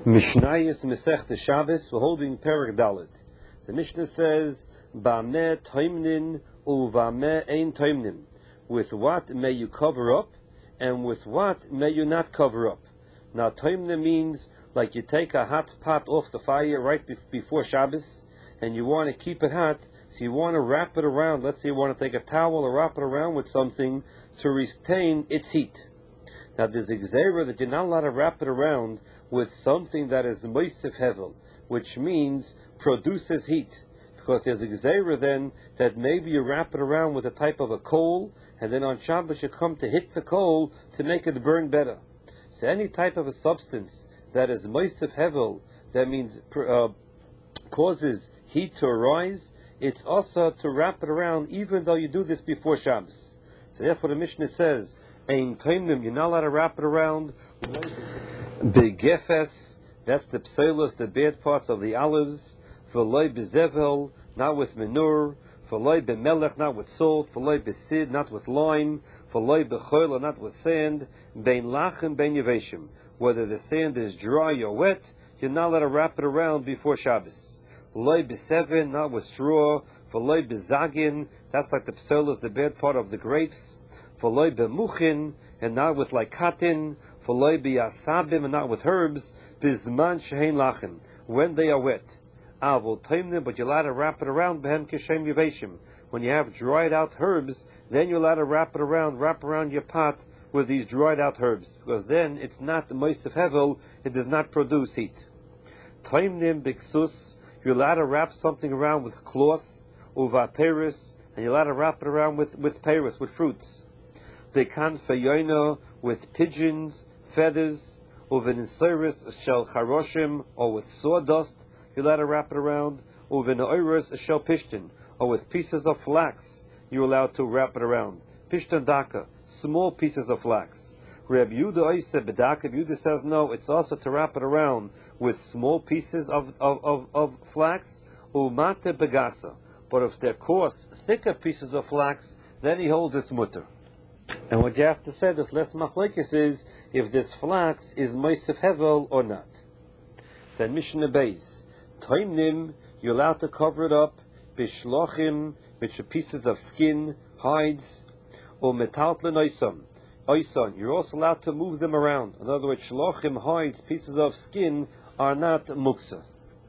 Mishnayos Masechta Shabbos, we're holding Perek Dalet. The Mishnah says, Ba'ameh toimnin uva'ameh ein toimnin. With what may you cover up, and with what may you not cover up? Now, toimnin means like you take a hot pot off the fire right before Shabbos, and you want to keep it hot, so you want to wrap it around. Let's say you want to take a towel or wrap it around with something to retain its heat. Now, there's a gzeira that you're not allowed to wrap it around with something that is moisef hevel, which means produces heat. Because there's a gzeira then that maybe you wrap it around with a type of a coal, and then on Shabbos you come to hit the coal to make it burn better. So any type of a substance that is moisef hevel, that means causes heat to arise, it's also to wrap it around even though you do this before Shabbos. So therefore the Mishnah says, Ein toimnim, you're not allowed to wrap it around. Begefes, that's the pselos, the bad parts of the olives. V'loi bezevel, not with manure. V'loi bemelech, not with salt. V'loi besid, not with lime. V'loi bechoil, not with sand. Bein lachem, bein yeveshim. Whether the sand is dry or wet, you're not allowed to wrap it around before Shabbos. V'loi beseven, not with straw. V'loi bezagin, that's like the pselos, the bad part of the grapes. V'loi bemuchin, and not with like cotton. V'loi b'yasabim, and not with herbs. Bizman shehein lachem, when they are wet. Avol toimnim, but you're allowed to wrap it around behem kishem yeveshim. When you have dried out herbs, then you're allowed to wrap around your pot with these dried out herbs, because then it's not the moisef hevel, it does not produce heat. Toimnim b'ksus, you're allowed to wrap something around with cloth, uva peris, and you're allowed to wrap it around with peris, with fruits. Bekan feyoino, with pigeons, feathers, uven insiris shel charoshim, or with sawdust, you're allowed to wrap it around. Uven oiros shel pishtin, or with pieces of flax, you're allowed to wrap it around. Pishtin daka, small pieces of flax. Reb Yehuda oise bedaka, Reb Yehuda says no, it's also to wrap it around with small pieces of flax. Umate begasa, but if they're coarse, thicker pieces of flax, then he holds it's mutter. And what you have to say, this less machlekes is if this flax is moisef hevel or not. Then Mishnah Beis, toimnim, you're allowed to cover it up, bishlochim, which are pieces of skin, hides, or metaltlen oison. You're also allowed to move them around. In other words, shlochim, hides, pieces of skin are not muksa,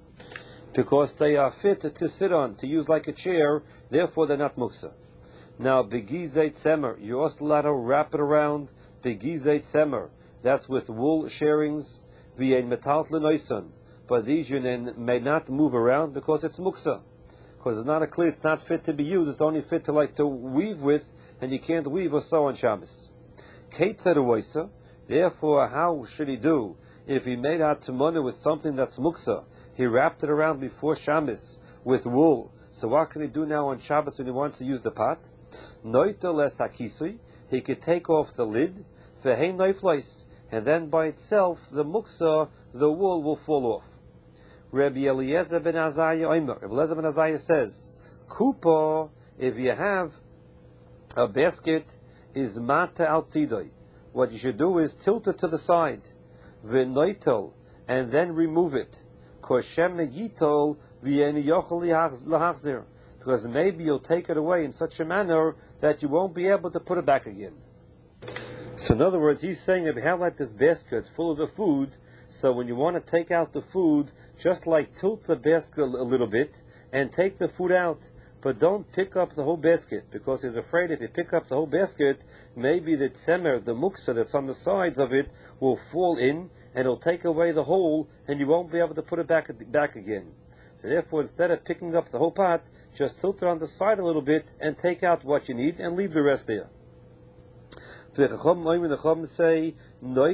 because they are fit to sit on, to use like a chair, therefore they're not muksa. Now, begizet semer, you're also allowed to wrap it around. Begizet semer, that's with wool sharings. V'yein metaltlen oison, but these you may not move around because it's muksa, because it's not a kli, it's not fit to be used. It's only fit to weave with, and you can't weave or sew on Shabbos. Keitzer, therefore, how should he do if he made out tamuna with something that's muksa? He wrapped it around before Shabbos with wool. So what can he do now on Shabbos when he wants to use the pot? Noito les hakisui, he could take off the lid, vehein noiflois, and then by itself the muksa, the wool will fall off. Rabbi Eliezer ben Azariah Omer, Rabbi Eliezer ben Azariah says, Kupo, if you have a basket, is mata outzidoi. What you should do is tilt it to the side, v'noitel, and then remove it. Koshem yitol v'yeni yochel lahachzir, because maybe you'll take it away in such a manner that you won't be able to put it back again. So in other words, he's saying if you have like this basket full of the food, so when you want to take out the food, just like tilt the basket a little bit and take the food out, but don't pick up the whole basket, because he's afraid if you pick up the whole basket, maybe the tzemer, the muksa that's on the sides of it, will fall in and it'll take away the whole, and you won't be able to put it back again. So therefore, instead of picking up the whole pot, just tilt it on the side a little bit and take out what you need and leave the rest there. The Chacham say, no,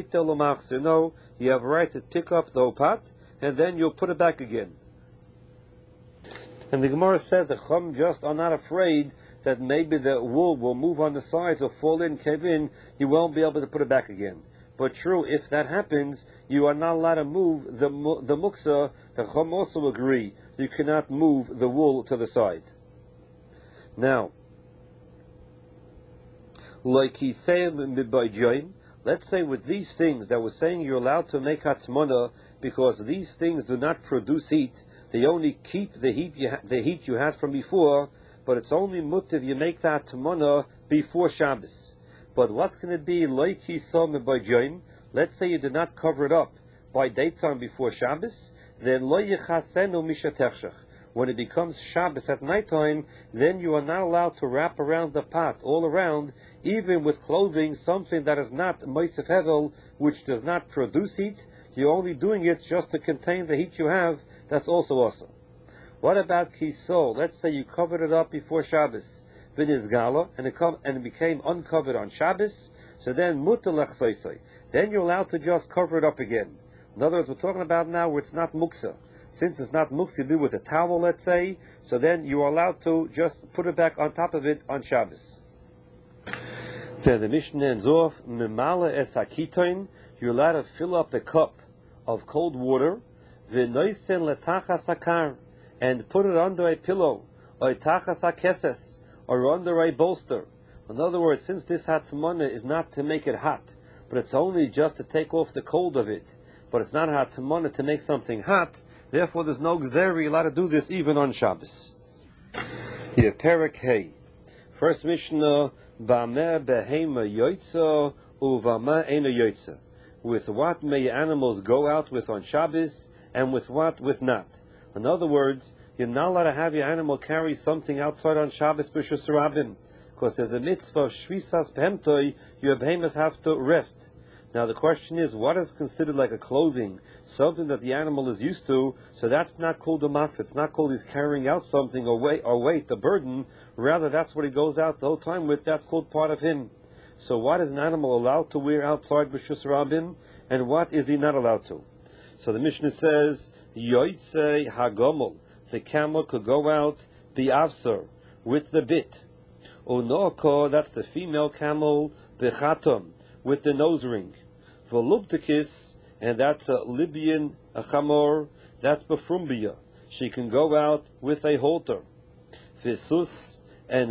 you have a right to pick up the whole pot and then you'll put it back again. And the Gemara says the Chacham just are not afraid that maybe the wool will move on the sides or fall in, cave in, you won't be able to put it back again. But true, if that happens, you are not allowed to move the muksa. The Chacham also agree you cannot move the wool to the side. Now, like he said, let's say with these things that we're saying you're allowed to make hatzmona because these things do not produce heat. They only keep the heat you had from before, but it's only mutter if you make that tamana before Shabbos. But what's going to be like Yisam by Joim? Let's say you did not cover it up by daytime before Shabbos, then lo yichasenu mishatechshach. When it becomes Shabbos at nighttime, then you are not allowed to wrap around the pot all around, even with clothing, something that is not Moisef Hevel, which does not produce heat. You're only doing it just to contain the heat you have. That's also awesome. What about Kisol? Let's say you covered it up before Shabbos, Vinizgala, and it became uncovered on Shabbos, so then Mutalech Soisai. Then you're allowed to just cover it up again. In other words, we're talking about now where it's not Muksa. Since it's not muksa, you do with a towel, let's say, so then you are allowed to just put it back on top of it on Shabbos. Then the Mishnah ends off, Memala es hakitoin, you're allowed to fill up a cup of cold water, v'noisen letachas hakar, and put it under a pillow, or tachas hakeses, or under a bolster. In other words, since this hatmana is not to make it hot, but it's only just to take off the cold of it, but it's not hatmana to make something hot, therefore there's no gzeri allowed to do this even on Shabbos. Here, Perek Hey. First Mishnah, Ba'meh behema yoitza, uvama ena yoitza. With what may your animals go out with on Shabbos, and with what with not. In other words, you're not allowed to have your animal carry something outside on Shabbos b'shus rabim, because there's a mitzvah of shvisas behemtoi, your behemoths have to rest. Now the question is, what is considered like a clothing, something that the animal is used to? So that's not called a mas. It's not called he's carrying out something or weight, the burden. Rather, that's what he goes out the whole time with. That's called part of him. So what is an animal allowed to wear outside b'shus rabim, and what is he not allowed to? So the Mishnah says, Yoitze hagomel, the camel could go out bi'avsar, with the bit. Unoko, that's the female camel, b'chatom, with the nose ring. Voluptikis, and that's a Libyan, a chamor, that's befrumbia. She can go out with a halter. Visus, and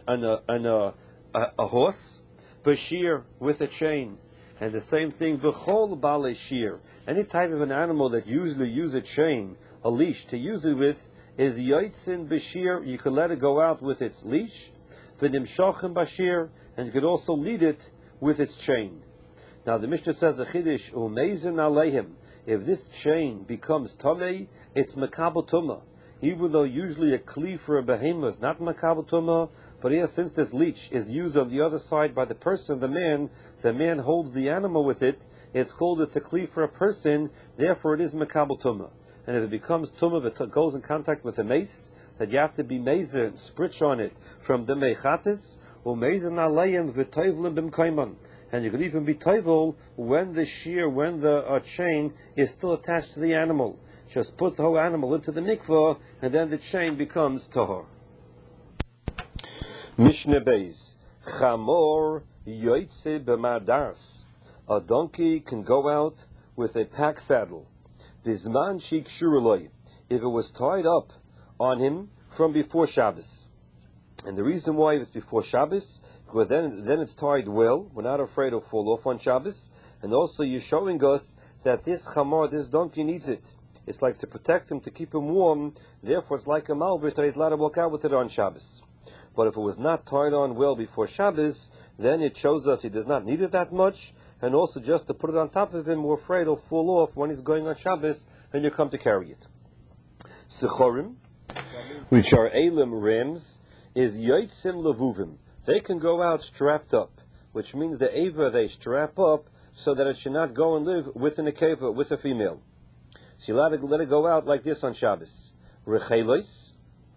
a horse. Bashir, with a chain. And the same thing, b'chol bale shir. Any type of an animal that usually use a chain, a leash, to use it with, is yoitzin bashir. You can let it go out with its leash. V'nimshochem bashir, and you could also lead it with its chain. Now the Mishnah says a chiddush, umeizin aleihim. If this chain becomes tamei, it's makabel tumah. Even though usually a kli for a behemoth is not makabel tumah, but here since this leech is used on the other side by the person, the man holds the animal with it. It's called it's a kli for a person. Therefore, it is makabel tumah. And if it becomes tumah, if it goes in contact with a mace, that you have to be meizer and spritch on it from the meichatis. And you could even be toivel when the shear, when the chain is still attached to the animal. Just put the whole animal into the mikvah, and then the chain becomes tahor. Mishnah Beis, Chamor yoitze b'mardas. A donkey can go out with a pack saddle. Bizman shik shuruloi, if it was tied up on him from before Shabbos. And the reason why it's before Shabbos, because then it's tied well. We're not afraid to fall off on Shabbos. And also you're showing us that this chamor, this donkey needs it. It's like to protect him, to keep him warm. Therefore it's like a malbrit, he's allowed to walk out with it on Shabbos. But if it was not tied on well before Shabbos, then it shows us he does not need it that much. And also just to put it on top of him, we're afraid it'll fall off when he's going on Shabbos and you come to carry it. Sechorim, which are elim rams, is yoitzim levuvim. They can go out strapped up, which means the ava they strap up so that it should not go and live within a keva, with a female. So you're allowed to let it go out like this on Shabbos. Rechelos,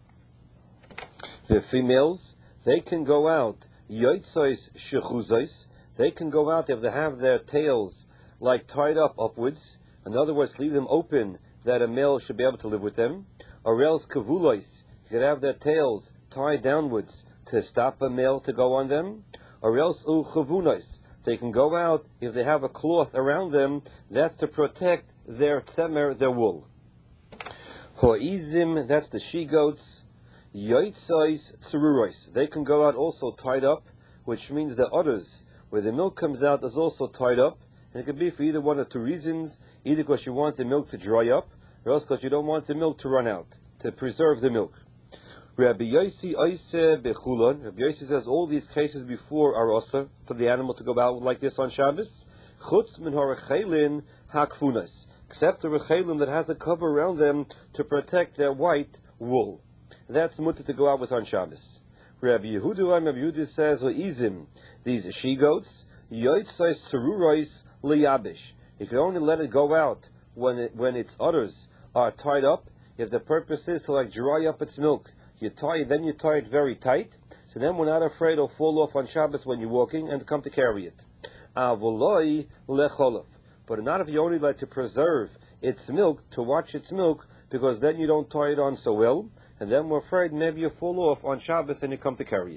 the females, they can go out yoitzois shechuzos. They can go out if they have their tails like tied up upwards. In other words, leave them open that a male should be able to live with them. Or else kavulos, you could have their tails tied downwards to stop a male to go on them. Or else chavunos, they can go out if they have a cloth around them. That's to protect their tzemer, their wool. Ho'izim, that's the she-goats. Yoitzois tsururos, they can go out also tied up, which means the udders, where the milk comes out, is also tied up, And it could be for either one of two reasons, either because you want the milk to dry up, or else because you don't want the milk to run out, to preserve the milk. Rabbi Yossi Oise Bechulon. Rabbi Yossi says all these cases before are also for the animal to go out like this on Shabbos. Chutz min harachelin hakfunas, except the rechelim that has a cover around them to protect their white wool. That's mutter to go out with on Shabbos. Rabbi Yehuda says, Izim, these she-goats, yotzais tzerurois liyabish. You can only let it go out when its udders are tied up, if the purpose is to dry up its milk. You tie it very tight, so then we're not afraid it'll fall off on Shabbos when you're walking and come to carry it. Avoloi lecholov. But not if you only like to preserve its milk, to watch its milk, because then you don't tie it on so well, and then we're afraid maybe you fall off on Shabbos and you come to carry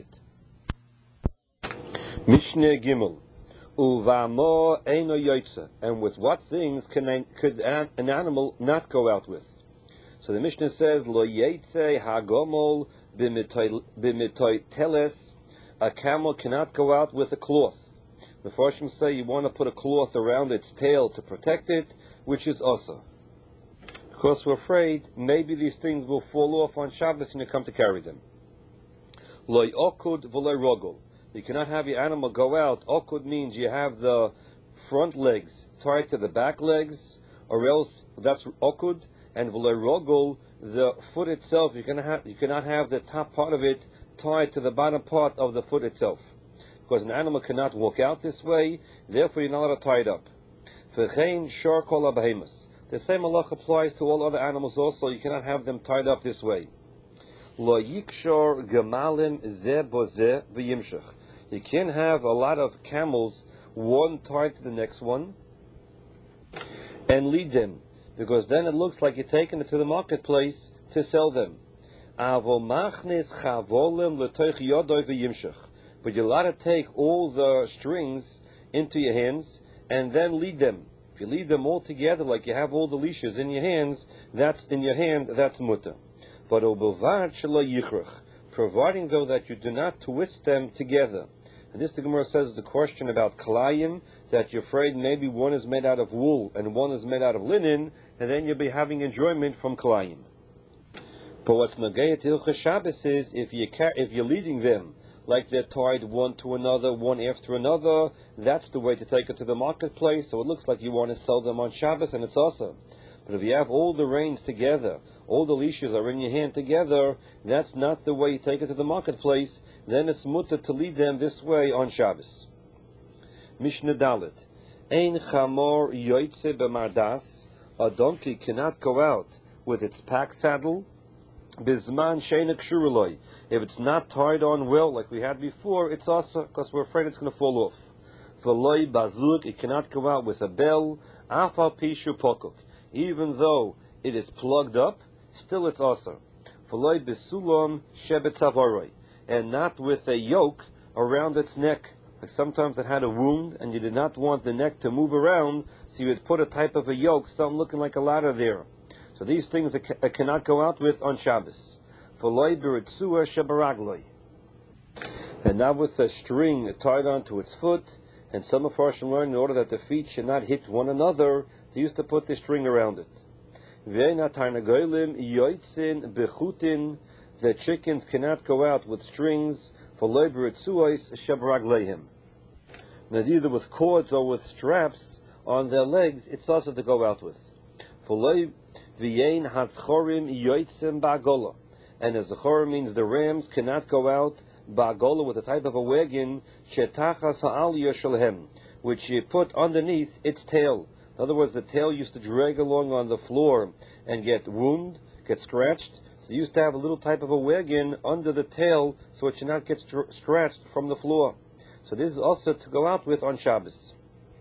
it. Mishneh Gimel. Uvamo eino yoitza. And with what things could an animal not go out with? So the Mishnah says, Lo yetze hagomol b'mitoy teles. A camel cannot go out with a cloth. The Mefarshim say you want to put a cloth around its tail to protect it, which is also. Because we're afraid maybe these things will fall off on Shabbos and you come to carry them. Lo okud v'lo rogol. You cannot have your animal go out. Okud means you have the front legs tied to the back legs, or else that's okud. And v'lo rogol, the foot itself, you cannot have the top part of it tied to the bottom part of the foot itself. Because an animal cannot walk out this way, therefore you're not allowed to tie it up. V'chein shor kol habehemus. The same halach applies to all other animals also. You cannot have them tied up this way. Lo yikshor gemalim ze boze v'yimshach. You can't have a lot of camels, one tied to the next one, and lead them, because then it looks like you're taking it to the marketplace to sell them. But you're allowed to take all the strings into your hands and then lead them. If you lead them all together, like you have all the leashes in your hands, that's mutter. But providing though that you do not twist them together. And this the Gemara says is a question about kalayim, that you're afraid maybe one is made out of wool and one is made out of linen, and then you'll be having enjoyment from kalayim. But what's nagaya to Hilchos Shabbos is if you're leading them like they're tied one to another, one after another, that's the way to take it to the marketplace. So it looks like you want to sell them on Shabbos, and it's awesome. But if you have all the reins together, all the leashes are in your hand together, that's not the way you take it to the marketplace. Then it's mutter to lead them this way on Shabbos. Mishnah Dalet. Ein chamor yoitze b'mardas. A donkey cannot go out with its pack saddle. Bizman sheina kshuruloi. If it's not tied on well, like we had before, it's also because we're afraid it's going to fall off. V'loi bazuk. It cannot go out with a bell. Afal pishu pokuk. Even though it is plugged up, still it's also. V'loi besulom shebetzavaroi. And not with a yoke around its neck. Like sometimes it had a wound and you did not want the neck to move around, so you would put a type of a yoke, something looking like a ladder there. So these things it cannot go out with on Shabbos. V'loi beritzua shebaragloi. And not with a string tied onto its foot. And some of us learn in order that the feet should not hit one another, they used to put the string around it. The chickens cannot go out with strings. Neither with cords or with straps on their legs, it's also to go out with. And as Zachor means the rams cannot go out ba'agola with a type of a wagon which you put underneath its tail. In other words, the tail used to drag along on the floor and get wounded, get scratched. So they used to have a little type of a wagon under the tail so it should not get scratched from the floor. So this is also to go out with on Shabbos.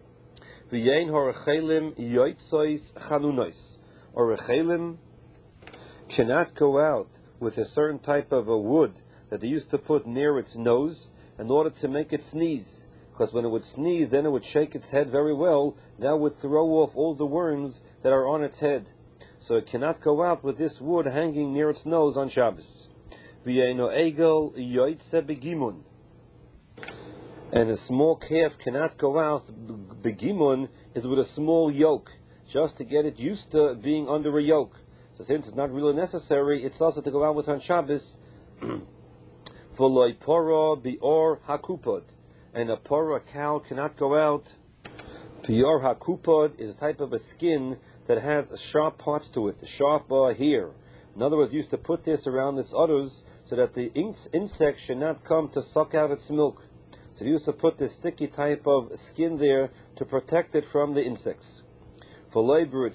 Orechelim cannot go out with a certain type of a wood that they used to put near its nose in order to make it sneeze. Because when it would sneeze, then it would shake its head very well. That would throw off all the worms that are on its head. So it cannot go out with this wood hanging near its nose on Shabbos. And a small calf cannot go out. Begimun is with a small yoke, just to get it used to being under a yoke. So since it's not really necessary, it's also to go out with on Shabbos. V'loi pora bior hakupod, and a pora cow cannot go out. Bior hakupod is a type of a skin that has sharp parts to it, sharp hair. In other words, used to put this around its udders so that the insect should not come to suck out its milk. So they used to put this sticky type of skin there to protect it from the insects. And you're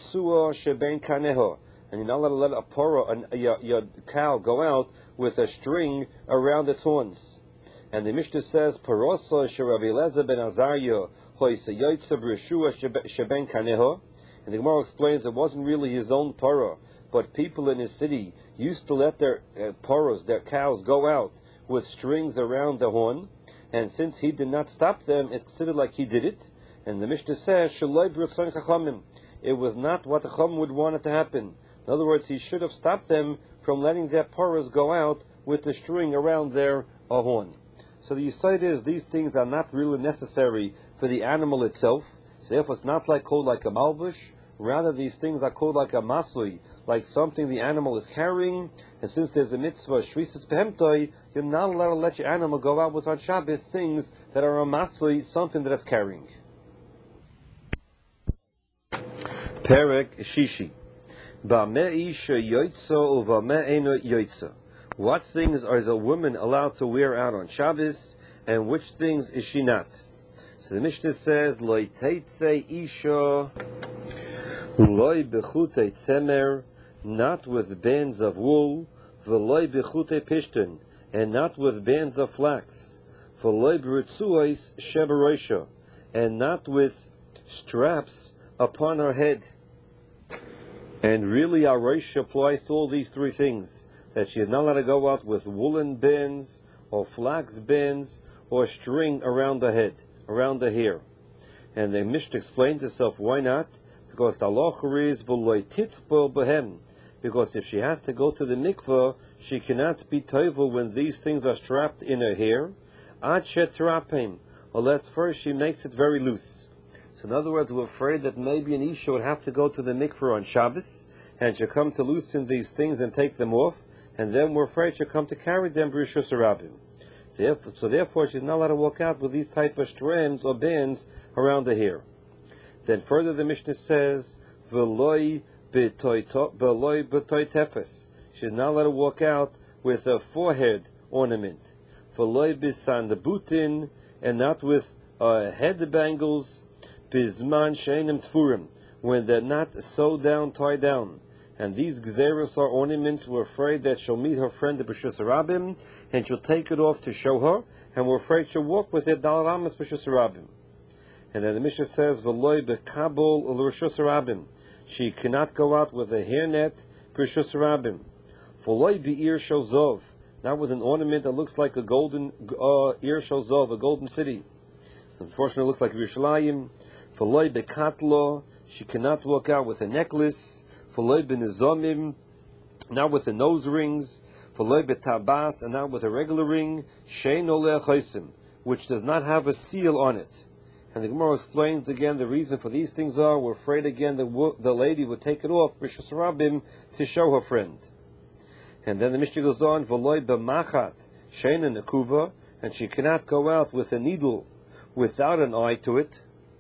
not allowed to let a pora, your cow, go out with a string around its horns. And the Mishnah says, Parosa sheravi Eliezer ben Azariah hoyse yoytze b'reshua sheben kaneho. And the Gemara explains it wasn't really his own pora, but people in his city used to let their poros, their cows, go out with strings around the horn. And since he did not stop them, it's considered like he did it. And the Mishnah says, Shaloi b'ritzon chachamim. It was not what the Chacham would want it to happen. In other words, he should have stopped them from letting their poros go out with the string around their horn. So the Yisod is, these things are not really necessary for the animal itself. So therefore it's not called like a malbush. Rather, these things are called like a masui, like something the animal is carrying. And since there's a mitzvah, shvisis behemtoi, you're not allowed to let your animal go out with on Shabbos things that are a masui, something that it's carrying. Perek Shishi. What things is a woman allowed to wear out on Shabbos, and which things is she not? So the Mishnah says, Loi teitze isha, Loi bechute tzemer, not with bands of wool, V'loi bechute pishton, and not with bands of flax, V'loi b'ritzuos sheberoisha, and not with straps upon her head. And really our Rosh applies to all these three things, that she is not allowed to go out with woolen bands, or flax bands, or string around the head, around the hair. And the Mishnah explains itself, why not? Because the halacha is v'loi titbol behem. Because if she has to go to the mikveh, she cannot be tovel when these things are strapped in her hair, ad shetrapim, unless first she makes it very loose. So in other words, we're afraid that maybe an Isha would have to go to the mikveh on Shabbos, and she'll come to loosen these things and take them off, and then we're afraid she'll come to carry them b'rishus harabim. So therefore, she's not allowed to walk out with these type of strands or bands around the hair. Then further, the Mishnah says, "V'loi b'toy tefes." She's not allowed to walk out with a forehead ornament. V'loi b'sandabutin, and not with head bangles. Bizman she'enim tfurim, when they're not sewed down, tied down. And these gzeros are ornaments. We're afraid that she'll meet her friend the b'rishus harabim, and she'll take it off to show her, and we're afraid she'll walk with it daled amos b'rishus harabim. And then the Mishnah says, "V'loi b'kabel l'rishus harabim." She cannot go out with a hairnet b'rishus harabim. V'loi b'ir shel zov, not with an ornament that looks like a golden ir shel zov, a golden city. So unfortunately, it looks like Yerushalayim. V'loi b'katlo, she cannot walk out with a necklace. V'loi b'nizomim, not with the nose rings. V'loi b'tabas, and not with a regular ring. Shein oleh chaysim, which does not have a seal on it. And the Gemara explains again the reason for these things are, we're afraid again the lady would take it off b'rishus harabim to show her friend. And then the Mishnah goes on, V'loi b'machat, shein nekuva, and she cannot go out with a needle without an eye to it.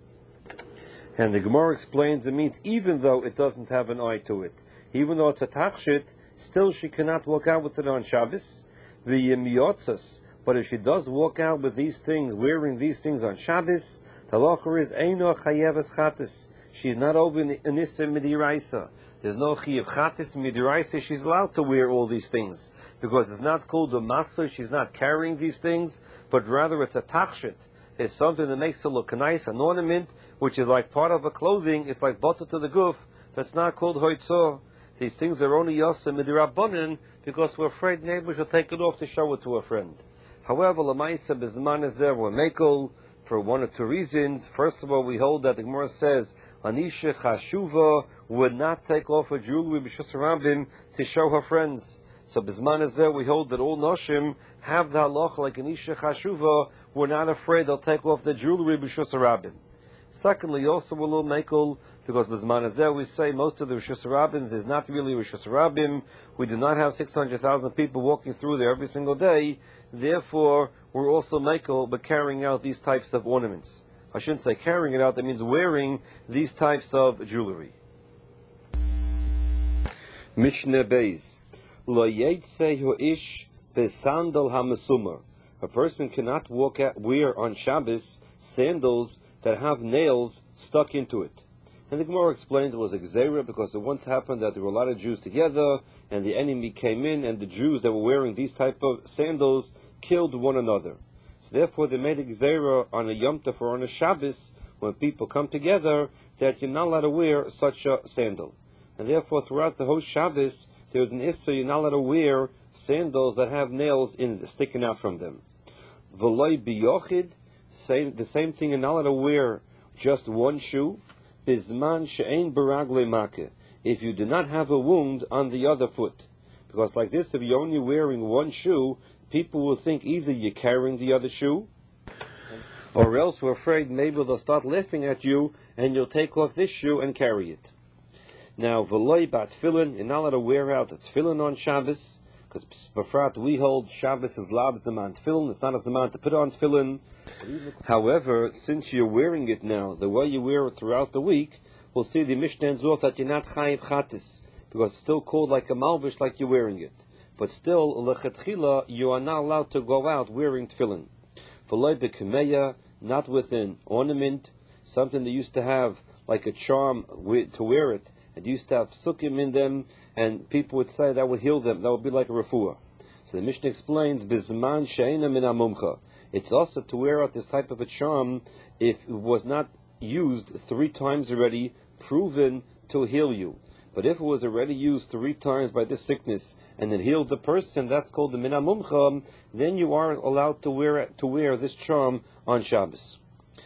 And the Gemara explains it means even though it doesn't have an eye to it, even though it's a tachshit, still she cannot walk out with it on Shabbos. V'yemiotzas, but if she does walk out with these things, wearing these things on Shabbos, the halacha is eino chayeves chatas. She's not over in issa midiraisa. There's no chayev chatas midiraisa. She's allowed to wear all these things because it's not called a maser. She's not carrying these things, but rather it's a tachshit. It's something that makes it look nice, an ornament, which is like part of a clothing. It's like butter to the guf. That's not called hoitzah. These things are only yasa midirabanan because we're afraid neighbors will take it off to show it to a friend. However, lamaisa bezman ezer we're mekel for one or two reasons. First of all, we hold that the Gemara says anisha chashuva would not take off her jewelry b'rishus harabim to show her friends. So bezman ezer we hold that all noshim have the halacha like anisha chashuva we're not afraid they'll take off the jewelry b'shus harabim. Secondly, also a little mekel, because B'zman Hazeh we say most of the Rishus Harabim is not really Rishus Harabim. We do not have 600,000 people walking through there every single day. Therefore, we're also mekel by carrying out these types of ornaments. I shouldn't say carrying it out, that means wearing these types of jewelry. Mishnah Beis. Lo yetze ho'ish besandal ha'mesumar. A person cannot wear on Shabbos sandals that have nails stuck into it. And the Gemara explains it was a gzeira because it once happened that there were a lot of Jews together, and the enemy came in, and the Jews that were wearing these type of sandals killed one another. So therefore they made a gzeira on a Yom Tov or on a Shabbos, when people come together, that you're not allowed to wear such a sandal. And therefore throughout the whole Shabbos, there's an issa, you're not allowed to wear sandals that have nails sticking out from them. V'loi biyochid, the same thing, you're not allowed to wear just one shoe. Bizman she'ein baragle make, if you do not have a wound on the other foot. Because like this, if you're only wearing one shoe, people will think either you're carrying the other shoe, or else we're afraid maybe they'll start laughing at you, and you'll take off this shoe and carry it. Now, v'loi bat tefillin, you're not allowed to wear out a tefillin on Shabbos, because b'frat we hold Shabbos is lav zaman tefillin, it's not a zaman to put on tefillin. However, since you're wearing it now, the way you wear it throughout the week, we'll see the Mishnah ends off that you're not chayiv chatis, because it's still called like a malbish, like you're wearing it. But still, lechetchila, you are not allowed to go out wearing tefillin. V'loi b'kemeya, not with an ornament, something they used to have like a charm to wear it, and used to have psukim in them, and people would say that would heal them, that would be like a refuah. So the Mishnah explains, bizman she'ena min hamumcha. It's also to wear out this type of a charm if it was not used 3 times already, proven to heal you. But if it was already used 3 times by this sickness and it healed the person, that's called the min hamumcha, then you are allowed to wear this charm on Shabbos.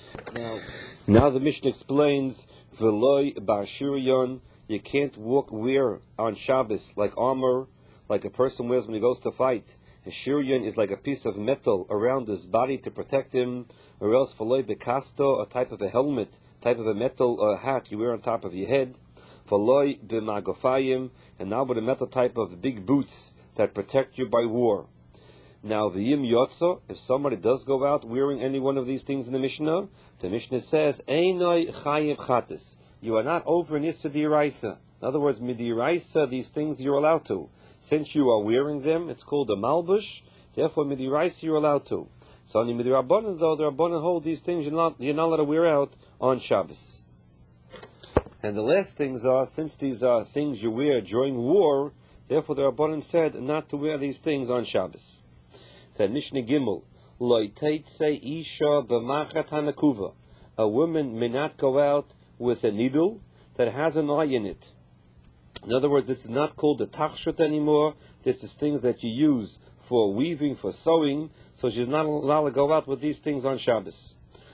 Now the Mishnah explains, v'loi ba'ashiriyon, you can't wear on Shabbos like armor, like a person wears when he goes to fight. A shiryan is like a piece of metal around his body to protect him, or else v'loi bekasto, a type of a helmet, type of a metal hat you wear on top of your head. V'loi b'magofayim, and now with a metal type of big boots that protect you by war. Now v'yim yotzo, if somebody does go out wearing any one of these things in the Mishnah says, einoi chayiv chatis, you are not over an issa d'iraisa. In other words, midiraisa, these things you're allowed to. Since you are wearing them, it's called a malbush, therefore midiraisa you're allowed to. So only midirabbanan though, the rabbanan hold these things you're not allowed to wear out on Shabbos. And the last things are, since these are things you wear during war, therefore the rabbanan said not to wear these things on Shabbos. Then Mishnah Gimel, Lo teitze isha b'machat hanakuva, a woman may not go out with a needle that has an eye in it. In other words, this is not called a tachshut anymore. This is things that you use for weaving, for sewing. So she's not allowed to go out with these things on Shabbos.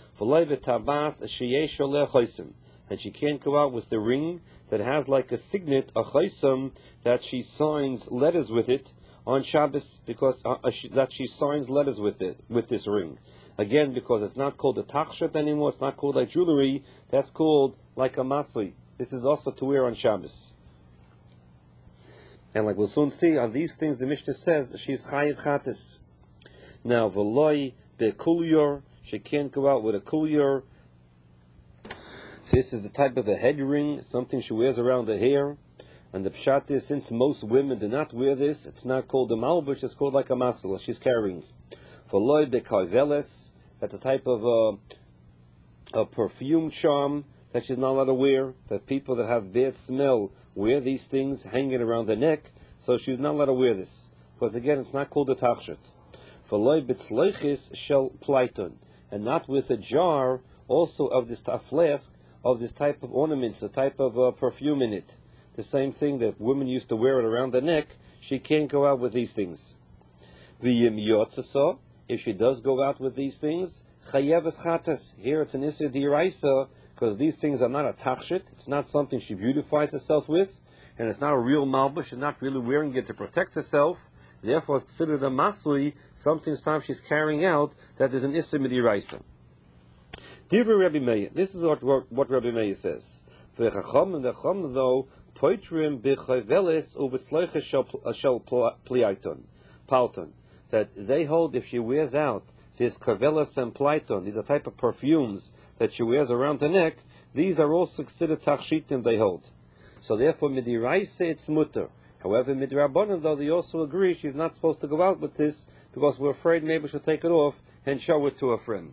And she can't go out with the ring that has like a signet, a chaysam, that she signs letters with it on Shabbos, because that she signs letters with it, with this ring. Again, because it's not called a tachshut anymore, it's not called like jewelry, that's called like a masui. This is also to wear on Shabbos. And like we'll soon see, on these things the Mishnah says she's chayiv chatis. Now, v'loi be'kulyor, she can't go out with a kulyor. This is the type of a head ring, something she wears around the hair. And the pshat is, since most women do not wear this, it's not called a malbush, it's called like a masul, she's carrying. V'loi be'karveles, that's a type of a perfume charm that she's not allowed to wear, that people that have bad smell wear these things hanging around the neck, so she's not allowed to wear this. Because again, it's not called a tachshut. V'loi b'tzloichis shel plaiton, and not with a jar also of this flask of this type of ornaments, a type of perfume in it. The same thing that women used to wear it around the neck, she can't go out with these things. V'yim yotzasa, if she does go out with these things, chayeves chatas. Here it's an issa d'iraisa, because these things are not a tachshit, it's not something she beautifies herself with, and it's not a real malbush, she's not really wearing it to protect herself. Therefore, it's considered a masui, something she's carrying out that is an issa midiraisa. Divri Rabbi Meir. This is what Rabbi Meir says. The Chacham though poitrim b'chayvelis uvitzloiches shel pliaiton, palton, that they hold if she wears out this kavelas and pliton, these are type of perfumes that she wears around her neck, these are also considered tachshitim they hold. So therefore, midiraisa it's mutter. However, midrabanan though they also agree she's not supposed to go out with this because we're afraid maybe she'll take it off and show it to a friend.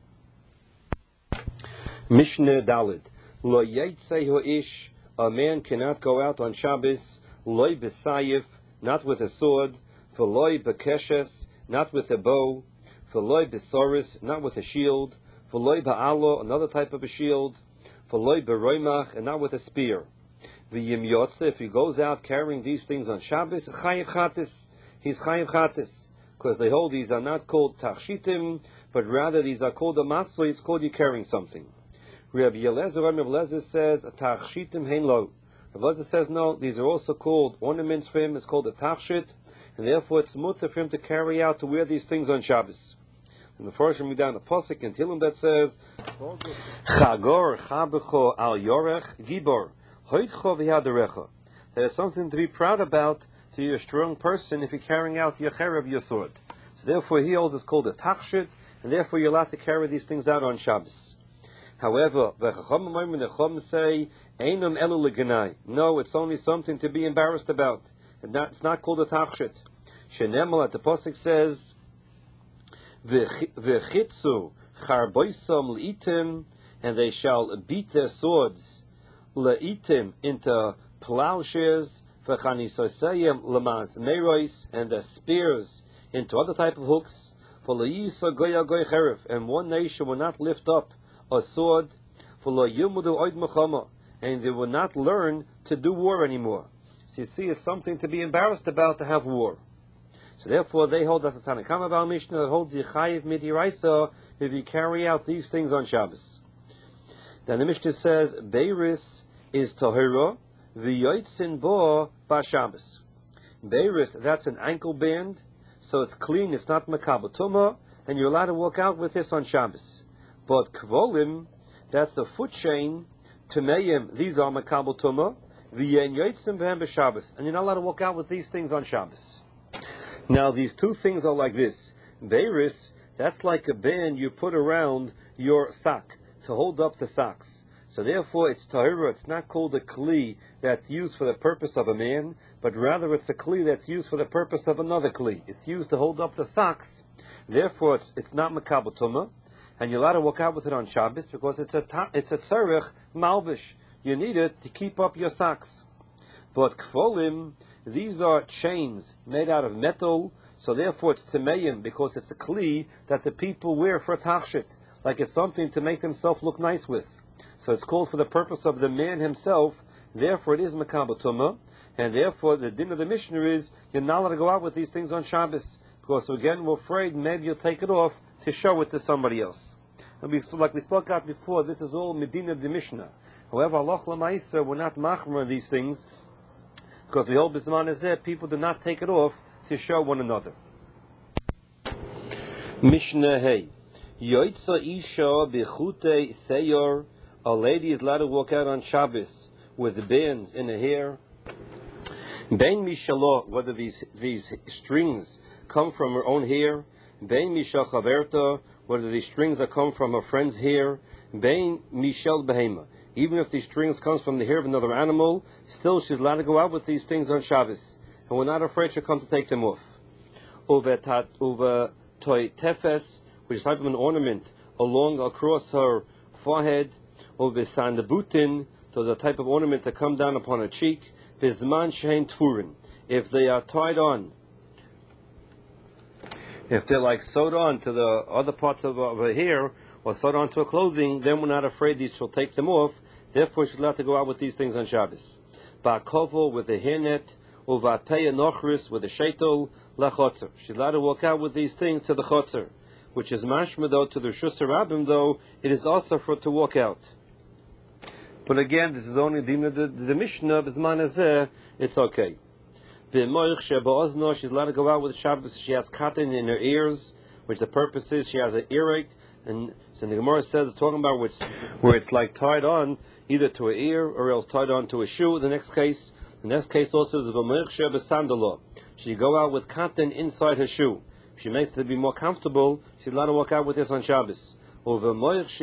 Mishnah Dalid. Lo yetzehu ish, a man cannot go out on Shabbos, loy b'sayif, not with a sword, v'loy b'keshes, not with a bow, v'loy b'soris, not with a shield, v'loy ba'alo, another type of a shield, v'loy b'roimach, and not with a spear. V'yim yotze, if he goes out carrying these things on Shabbos, chayiv chatis, he's chayiv chatis, because they hold these are not called tachshitim, but rather these are called a maslo, it's called you carrying something. Rabbi Eliezer says, tachshitim hein lo. Rabbi Eliezer says, no, these are also called ornaments for him, it's called a tachshit, and therefore it's mutter for him to carry out, to wear these things on Shabbos. And the first we down the Pasuk in Tehillim that says, Chagor chabecho al yorech gibor, hoitcho v'yaderecha. There is something to be proud about to your strong person if you're carrying out your cherev, your sword. So therefore he holds is called a tachshit, and therefore you're allowed to carry these things out on Shabbos. However, the Chacham say, Einam elu leganai. No, it's only something to be embarrassed about. And it's not called a tachshit. Shenemal at the Pasuk says, V'chitzu charboisam leitim, and they shall beat their swords leitim into plowshares, v'chanisosayim lemaz merois, and their spears into other type of hooks. V'leisa goya goy cherif, and one nation will not lift up a sword, and they will not learn to do war anymore. So you see, it's something to be embarrassed about to have war. So therefore, they hold as a Tanna Kama Baal Mishnah that holds the chayiv midiraisa if you carry out these things on Shabbos. Then the Mishnah says, Beiris is tahira, v'yotzin bo ba Shabbos. Beiris, that's an ankle band, so it's clean, it's not makabel tumah, and you're allowed to walk out with this on Shabbos. But kvolim, that's a foot chain, temeim, these are makabel tumah, v'yen yotzim v'hem b'Shabbos, and you're not allowed to walk out with these things on Shabbos. Now these two things are like this. Beiris, that's like a band you put around your sock to hold up the socks. So therefore it's tahira, it's not called a kli that's used for the purpose of a man, but rather it's a kli that's used for the purpose of another kli. It's used to hold up the socks, therefore it's not makabel tumah. And you're allowed to walk out with it on Shabbos because it's a tzarech malbish. You need it to keep up your socks. But kfolim, these are chains made out of metal, so therefore it's temeim because it's a kli that the people wear for a tachshit, like it's something to make themselves look nice with. So it's called for the purpose of the man himself. Therefore it is makabel tumah, and therefore the din of the Mishnah is you're not allowed to go out with these things on Shabbos because again we're afraid maybe you'll take it off to show it to somebody else. And like we spoke out before, this is all Medina the Mishnah. However, Allah Lamaisa, we're not machmer these things, because we hold Bisman is there, people do not take it off to show one another. Mishnah Hey. Yoitza Isha Bechute Seyor, a lady is allowed to walk out on Shabbos with bands in her hair. Bein Mishalah, whether these strings come from her own hair, Bein Mishal Chaverta, whether these strings are come from a friend's hair, Bein Mishal Behema. Even if these strings comes from the hair of another animal, still she's allowed to go out with these things on Shabbos, and we're not afraid she'll come to take them off. Uva toy tefes, which is type of an ornament along across her forehead. Uva sandabutin, those are type of ornaments that come down upon her cheek. Bizman shein tfurin, if they are tied on. If they're like sewed on to the other parts of her hair or sewed on to her clothing, then we're not afraid that she'll take them off. Therefore, she's allowed to go out with these things on Shabbos. Ba'kovo with a hairnet, uvapeya nochris with a sheitel, lachotzer. She's allowed to walk out with these things to the chotzer, which is mashma though to the Shus Rabbim though it is also for to walk out. But again, this is only the Mishnah. B'zman hazeh, it's okay. B'moich she'ba'ozno, she's allowed to go out with Shabbos. She has cotton in her ears, which the purpose is she has an earache. And so the Gemara says, it's talking about where it's like tied on either to an ear or else tied on to a shoe. The next case also is b'moich she'b'sandalo. She go out with cotton inside her shoe. If she makes it to be more comfortable, she's allowed to walk out with this on Shabbos. Also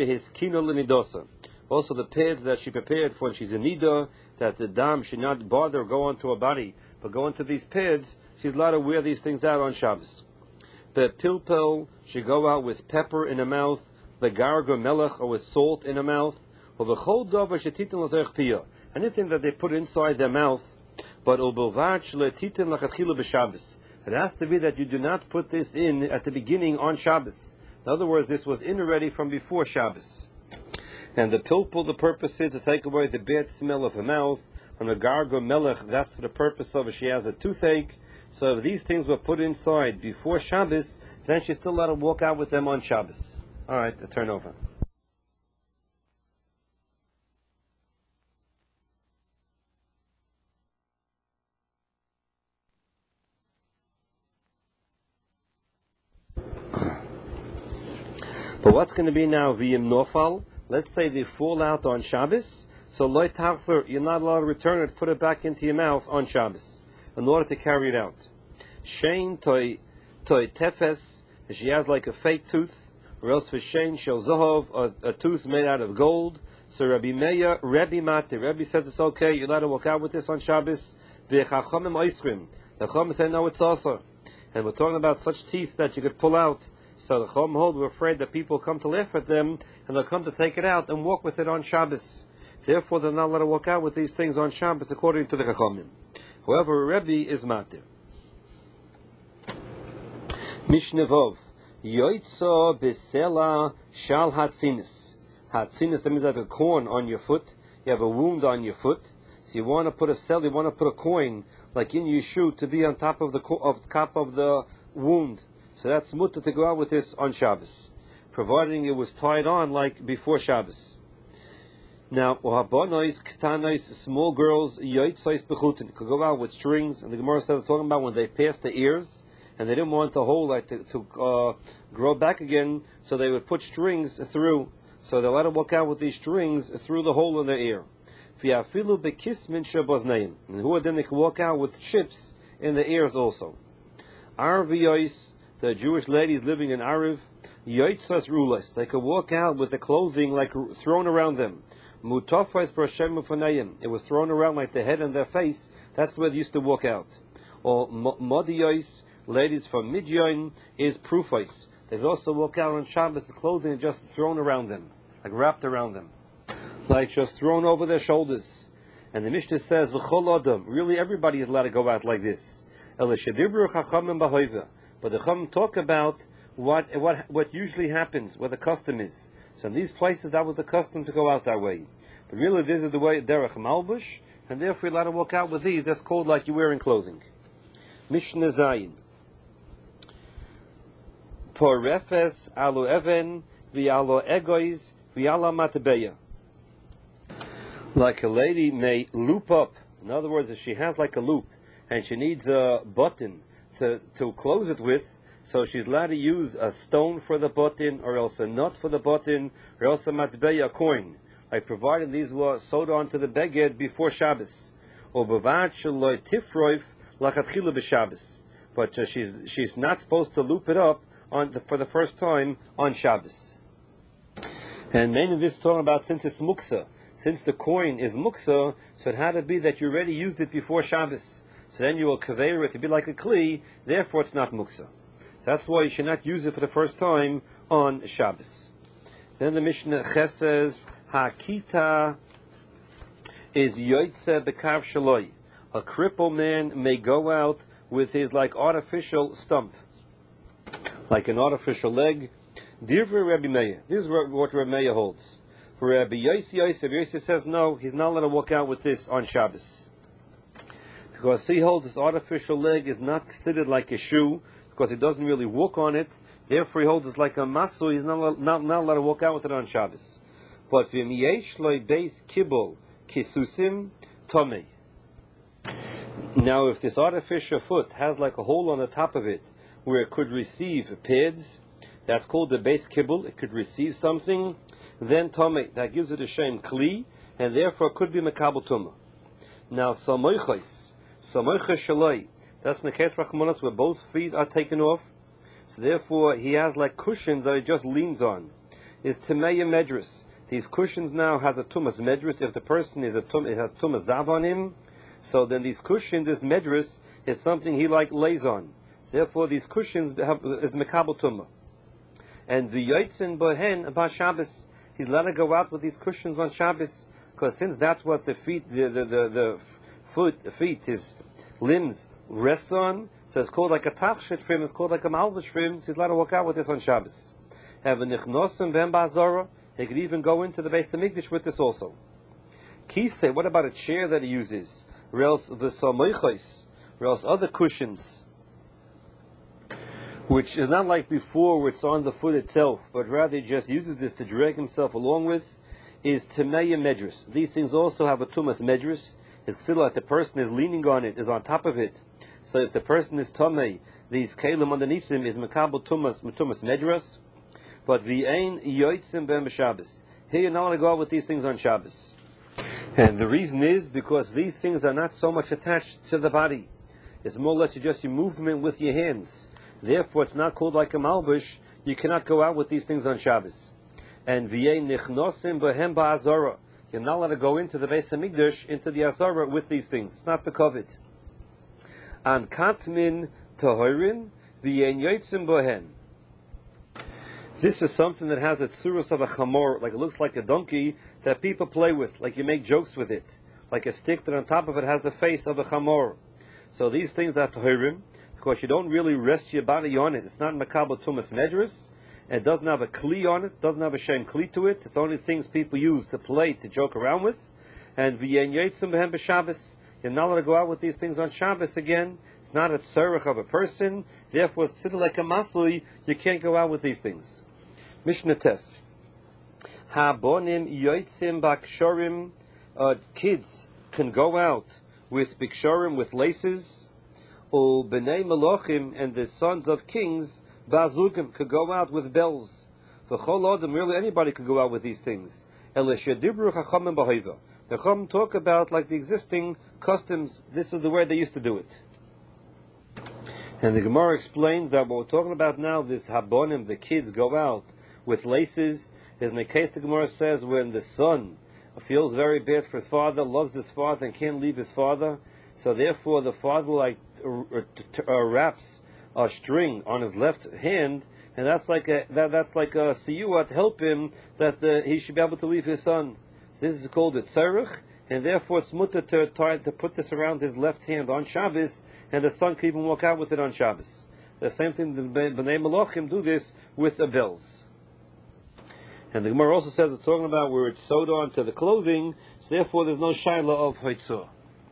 the pads that she prepared for when she's in Nida, that the dam should not bother go onto her body, but go into these pads, she's allowed to wear these things out on Shabbos. The pilpel, she go out with pepper in her mouth, the garga melech, or with salt in her mouth, or the chol davar shetitin l'zerch piyah, anything that they put inside their mouth, but ubelvad shetitin lachatchila b'Shabbos. It has to be that you do not put this in at the beginning on Shabbos. In other words, this was in already from before Shabbos. And the pilpul, the purpose is to take away the bad smell of her mouth. And the garga melech, that's for the purpose of it. She has a toothache. So if these things were put inside before Shabbos, then she's still allowed to walk out with them on Shabbos. All right, the turnover. But what's going to be now v'yim nofal? Let's say they fall out on Shabbos. So loy tachzer, you're not allowed to return it, put it back into your mouth on Shabbos in order to carry it out. Shein toy tefes, she has like a fake tooth, or else for shein shel zohov, a tooth made out of gold. So Rabbi Meir, Rabbi Mate, Rabbi says it's okay, you're allowed to walk out with this on Shabbos. V'chachamim oisrim, the chacham say no, it's also. And we're talking about such teeth that you could pull out. So the chacham hold, we're afraid that people come to laugh at them, and they'll come to take it out and walk with it on Shabbos. Therefore, they're not allowed to walk out with these things on Shabbos according to the chachamim. However, Rebbe is matir. Mishnevov, yoitza besela shal hatzinis. Hatzinis, that means like a corn on your foot. You have a wound on your foot, so you want to put a cell, you want to put a coin like in your shoe to be on top of the wound. So that's mutter to go out with this on Shabbos, providing it was tied on like before Shabbos. Now, ohabonois, ktanos, small girls, yoitzais bechutin, could go out with strings, and the Gemara says, talking about when they passed the ears, and they didn't want the hole like to grow back again, so they would put strings through. So they let them walk out with these strings through the hole in their ear. V'yafilu bekismin shaboznaim, and who then they could walk out with chips in the ears also. Arviyos, the Jewish ladies living in Ariv, yoitzas rulas, they could walk out with the clothing like thrown around them. Mutafais brashem ufanayim, it was thrown around like the head and their face. That's where they used to walk out. Or modiyos, ladies from Midyain, is prufais. They could also walk out on Shabbos, the clothing just thrown around them, like wrapped around them, like just thrown over their shoulders. And the Mishnah says, v'chol adam, really everybody is allowed to go out like this. But the Chacham talk about what usually happens, what the custom is. So in these places, that was the custom to go out that way. But really, this is the way derech malbush, and therefore you're allowed to walk out with these. That's called like you're wearing clothing. Mishnah Zayin. Porefes alu even v'alo egois v'ala matbeya. Like a lady may loop up. In other words, if she has like a loop and she needs a button to close it with, so she's allowed to use a stone for the button, or else a nut for the button, or else a matbeya, a coin. Like provided these were sewed onto the beged before Shabbos. Or b'vad sheloi tifroif lachatchila b'Shabbos. But she's not supposed to loop it up for the first time on Shabbos. And mainly this is talking about since it's muksa. Since the coin is muksa, so it had to be that you already used it before Shabbos. So then you will kaveir it to be like a kli, therefore it's not muksa. So that's why you should not use it for the first time on Shabbos. Then the Mishnah Ches says, Hakita is yoitze bekav shaloi. A crippled man may go out with his like artificial stump, like an artificial leg. Divrei Rabbi Meir. This is what Rabbi Meir holds. Rabbi Yossi says no, he's not allowed to walk out with this on Shabbos, because he holds his artificial leg is not considered like a shoe, because he doesn't really walk on it. Therefore, he holds it like a masu. He's not allowed to walk out with it on Shabbos. But v'miyesh loy beis kibul kisusim tomei. Now, if this artificial foot has like a hole on the top of it where it could receive pads, that's called the base kibble, it could receive something, then Tomei, that gives it a shame kli, and therefore it could be mekabel tumah. Now, samoichos shaloi, that's in the case Rachmanos where both feet are taken off, so therefore he has like cushions that he just leans on. Is Timeya Medris. These cushions now has a tumas medris. If the person it has tumas zav on him, so then these cushions, this medris, is something he like lays on. So therefore these cushions is mekabel tumah. And the yotzin bohen ba Shabbos, he's allowed to go out with these cushions on Shabbos, because since that's what the feet, his limbs rest on, so it's called like a tachshit for him, it's called like a malvish for him, so he's allowed to walk out with this on Shabbos. Have a nichnosim v'em ba'azara, he could even go into the Beis Hamikdash with this also. Kisei, what about a chair that he uses? Rels v'samoichos, rels other cushions, which is not like before where it's on the foot itself, but rather he just uses this to drag himself along with, is Timeya Medris. These things also have a Tumas Medris. It's still like the person is leaning on it, is on top of it. So if the person is Tomei, these Kalim underneath him is Mekabel Tumas Medras. But V'ein Yoitzim Ben B'Shabbos. Here you're not allowed to go out with these things on Shabbos. And the reason is because these things are not so much attached to the body. It's more or less just your movement with your hands. Therefore it's not called like a malbush. You cannot go out with these things on Shabbos. And V'ein Nichnosim B'hem Ba'azara. You're not allowed to go into the Beis Hamikdash, into the Azara with these things. It's not the covet. And Katmin Tahorin V'ein Yoitzim B'hem. This is something that has a tsurus of a chamor, like it looks like a donkey that people play with, like you make jokes with it, like a stick that on top of it has the face of a chamor. So these things are tahirim, because you don't really rest your body on it. It's not mekabel tumas medris, and it doesn't have a kli on it, doesn't have a shem kli to it. It's only things people use to play, to joke around with. And v'yen yotzim b'hem b'Shabbos. You're not allowed to go out with these things on Shabbos again. It's not a tzarech of a person. Therefore, it's considered like a masui. You can't go out with these things. Mishnah Tes. Ha-bonim yoitzim bakshorim. Kids can go out with bikshorim, with laces. Or b'nei melochim, and the sons of kings, bazugim, could go out with bells. V'chol adam, really anybody could go out with these things. Ele shedibru chachamim b'hoiva. The Chacham talk about like the existing customs. This is the way they used to do it. And the Gemara explains that what we're talking about now, this habonim, the kids go out with laces, is in the case the Gemara says when the son feels very bad for his father, loves his father and can't leave his father, so therefore the father like wraps a string on his left hand, and that's like a siyua to help him that he should be able to leave his son. So this is called a tzarech, and therefore it's mutter to try to put this around his left hand on Shabbos, and the son can even walk out with it on Shabbos. The same thing the Bnei Melochim do this with the bells. And the Gemara also says it's talking about where it's sewed on to the clothing, so therefore there's no shaila of hoitzah.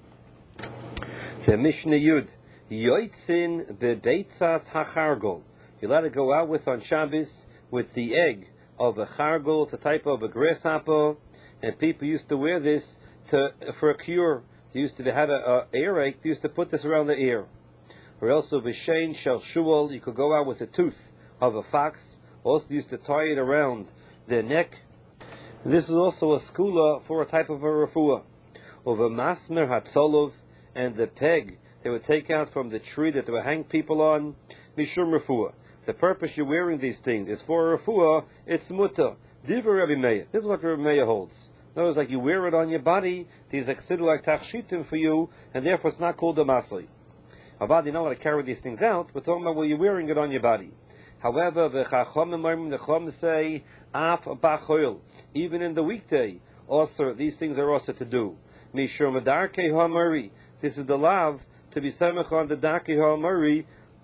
The Mishnah Yud, Yoitzin bebeitzas hachargol. You're allowed to go out with on Shabbos with the egg of a chargol. It's a type of a grasshopper, and people used to wear this for a cure. They used to have an earache. They used to put this around the ear. Or also v'shein shel shuol. You could go out with a tooth of a fox. Also used to tie it around their neck. And this is also a skula for a type of a refuah. Of a masmer hatzolov, and the peg they would take out from the tree that they would hang people on. Mishum refuah. The purpose you're wearing these things is for a refuah. It's muta. Divrei Rabbi Meir. This is what Rabbi Meir holds. In other words, like you wear it on your body, these are considered like tachshitim for you, and therefore it's not called a masli. Avad, you know how to carry these things out. We're talking about where you're wearing it on your body. However, the Chacham say, af b'choil, even in the weekday, also these things are also to do. Mishur madarkei ha'mari. This is the lav to be samech on the darkei ha'mari,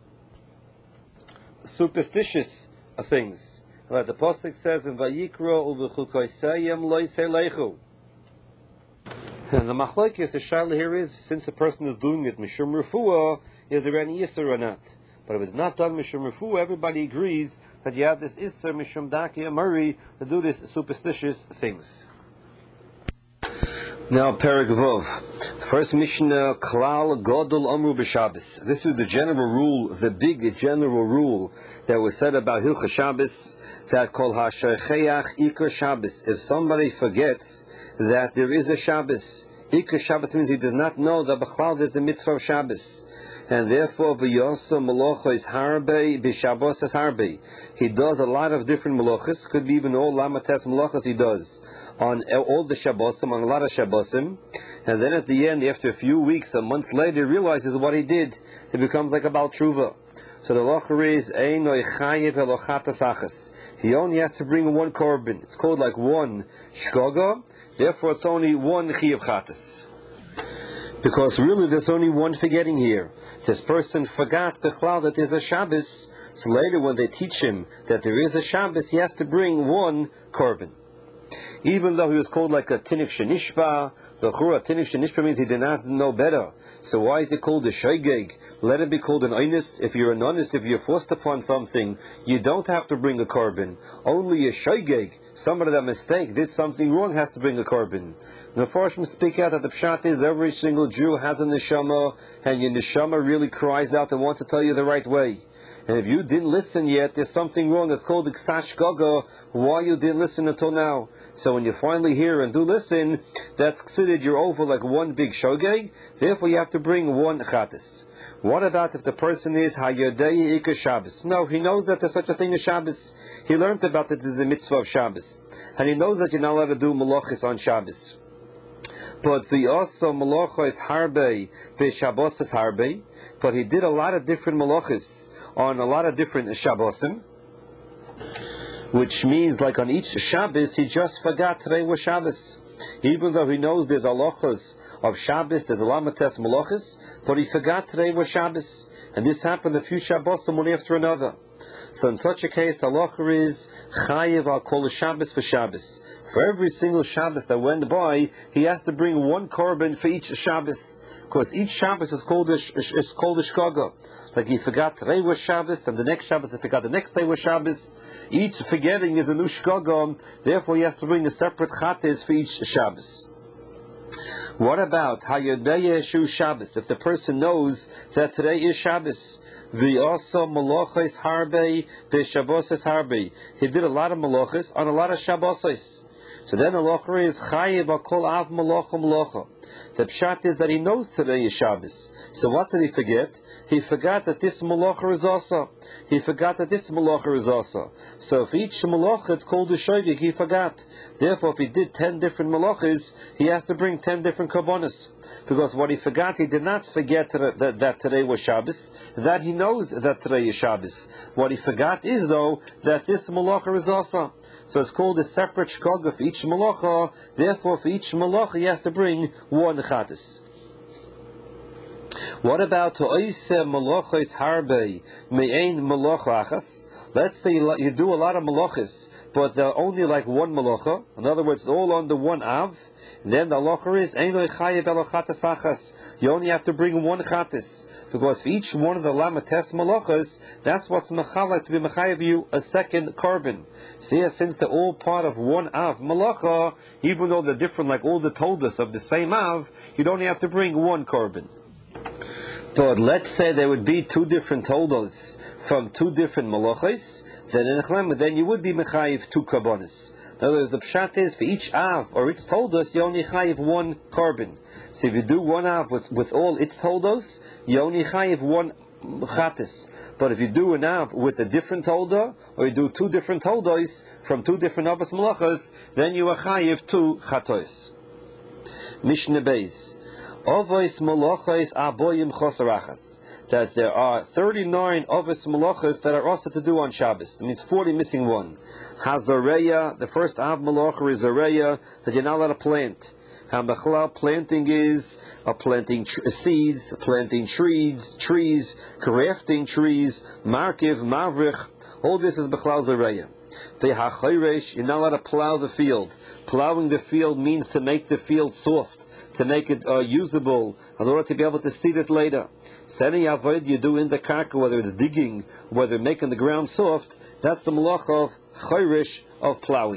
superstitious things. Like the Pasuk says in Vayikra u'v'chukoisayim loisei leichu. And the machlokes, the shaila here is, since a person is doing it mishum refuah, is there any isser or not? But if it's not done mishum refuah, everybody agrees that you have this isser mishum daki amari to do this superstitious things. Now, Perek Vov. First Mishnah, Klal Godol Amru b'Shabbos. This is the general rule, the big general rule that was said about Hilchah Shabbos, that Kol HaShecheach Iker Shabbos. If somebody forgets that there is a Shabbos, Iker Shabbos means he does not know that B'chlal there's a mitzvah of Shabbos. And therefore, v'yosa malocha is harbe, b'shabbos is harbe. He does a lot of different malachas, could be even all lamates malachas he does on all the Shabbosim, on a lot of Shabbosim. And then at the end, after a few weeks, a month later, he realizes what he did. He becomes like a Baal Tshuva. So the halacha is, Einoi chayev elochatas achas. He only has to bring one korban. It's called like one shkoga, therefore it's only one chayev chatas. Because really there's only one forgetting here. This person forgot b'chlal that there's a Shabbos, so later when they teach him that there is a Shabbos, he has to bring one korban. Even though he was called like a tinik shenishpa, the chura tinik shenishpa means he did not know better. So why is it called a shaygeg? Let it be called an oinus. If you're an honest, if you're forced upon something, you don't have to bring a korban. Only a shaygeg, somebody that mistake, did something wrong, has to bring a korban. The Mepharshim speak out that the pshat is every single Jew has a neshama, and your neshama really cries out and wants to tell you the right way. And if you didn't listen yet, there's something wrong. It's called Iksash Gaga. Why you didn't listen until now? So when you finally hear and do listen, that's considered you're over like one big shogeg. Therefore, you have to bring one chatas. What about if the person is Hayodei Ikar Shabbos? No, he knows that there's such a thing as Shabbos. He learned about that there's a mitzvah of Shabbos, and he knows that you're not allowed to do malachis on Shabbos. But the also malacha is harbe, the Shabbos is harbe. But he did a lot of different malachis on a lot of different Shabbosim, which means like on each Shabbos he just forgot today was Shabbos. Even though he knows there's halachas of Shabbos, there's a lamates malachis, but he forgot today was Shabbos. And this happened a few Shabbosim one after another. So in such a case, the halacha is chayev al kol Shabbos for Shabbos. For every single Shabbos that went by, he has to bring one korban for each Shabbos, because each Shabbos is called a shkaga. Like he forgot today was Shabbos, then the next Shabbos he forgot the next day was Shabbos. Each forgetting is a new shkaga. Therefore, he has to bring a separate chates for each Shabbos. What about Hayodei Yeshu Shabbos? If the person knows that today is Shabbos, the also malachos harbe, the Shabbos is harbe. He did a lot of malachos on a lot of Shabbos. So then the halacha is chayev akol av malacha malacha. The pshat is that he knows today is Shabbos. So what did he forget? He forgot that this malacha is also. He forgot that this malacha is also. So if each malacha it's called a shogeg, he forgot. Therefore, if he did 10 different malachas, he has to bring 10 different korbanos. Because what he forgot, he did not forget that today was Shabbos. That he knows that today is Shabbos. What he forgot is, though, that this malacha is also. So it's called a separate shkaga for each malacha. Therefore, for each malacha, he has to bring one chatas. What about ha'oise malachos harbe me'ein malacha achas? Let's say you do a lot of malachas, but they're only like one malacha. In other words, all under one av. Then the halacha is einoi chayev elochatas achas. You only have to bring one chatas, because for each one of the lamates malachas, that's what's mechalek to be mechayev you a second korban. See, since they're all part of one av malacha, even though they're different, like all the toldos of the same av, you'd only have to bring one korban. But let's say there would be 2 different toldos from 2 different malachos, then you would be mechayiv 2 korbanos. In other words, the pshat is for each av or its toldos, you only chayiv 1 korban. So if you do one av with all its toldos, you only chayiv 1 chatas. But if you do an av with a different tolda, or you do 2 different toldos from 2 different avos malachos, then you are chayiv 2 chatos. Mishnah Beis. Avos malachos aboyim chosarachas. That there are 39 avos malachos that are also to do on Shabbos. That means 40 missing one. Hazareya, the first av malacha is zareya, that you're not allowed to plant. Hambachla, planting is planting seeds, planting trees, crafting trees, markiv, mavrich. All this is bechla zareya. V'hachayresh, you're not allowed to plow the field. Plowing the field means to make the field soft, to make it usable, in order to be able to seed it later. So any avoid you do in the karka, whether it's digging, whether making the ground soft, that's the malach of chayrish, of plowing.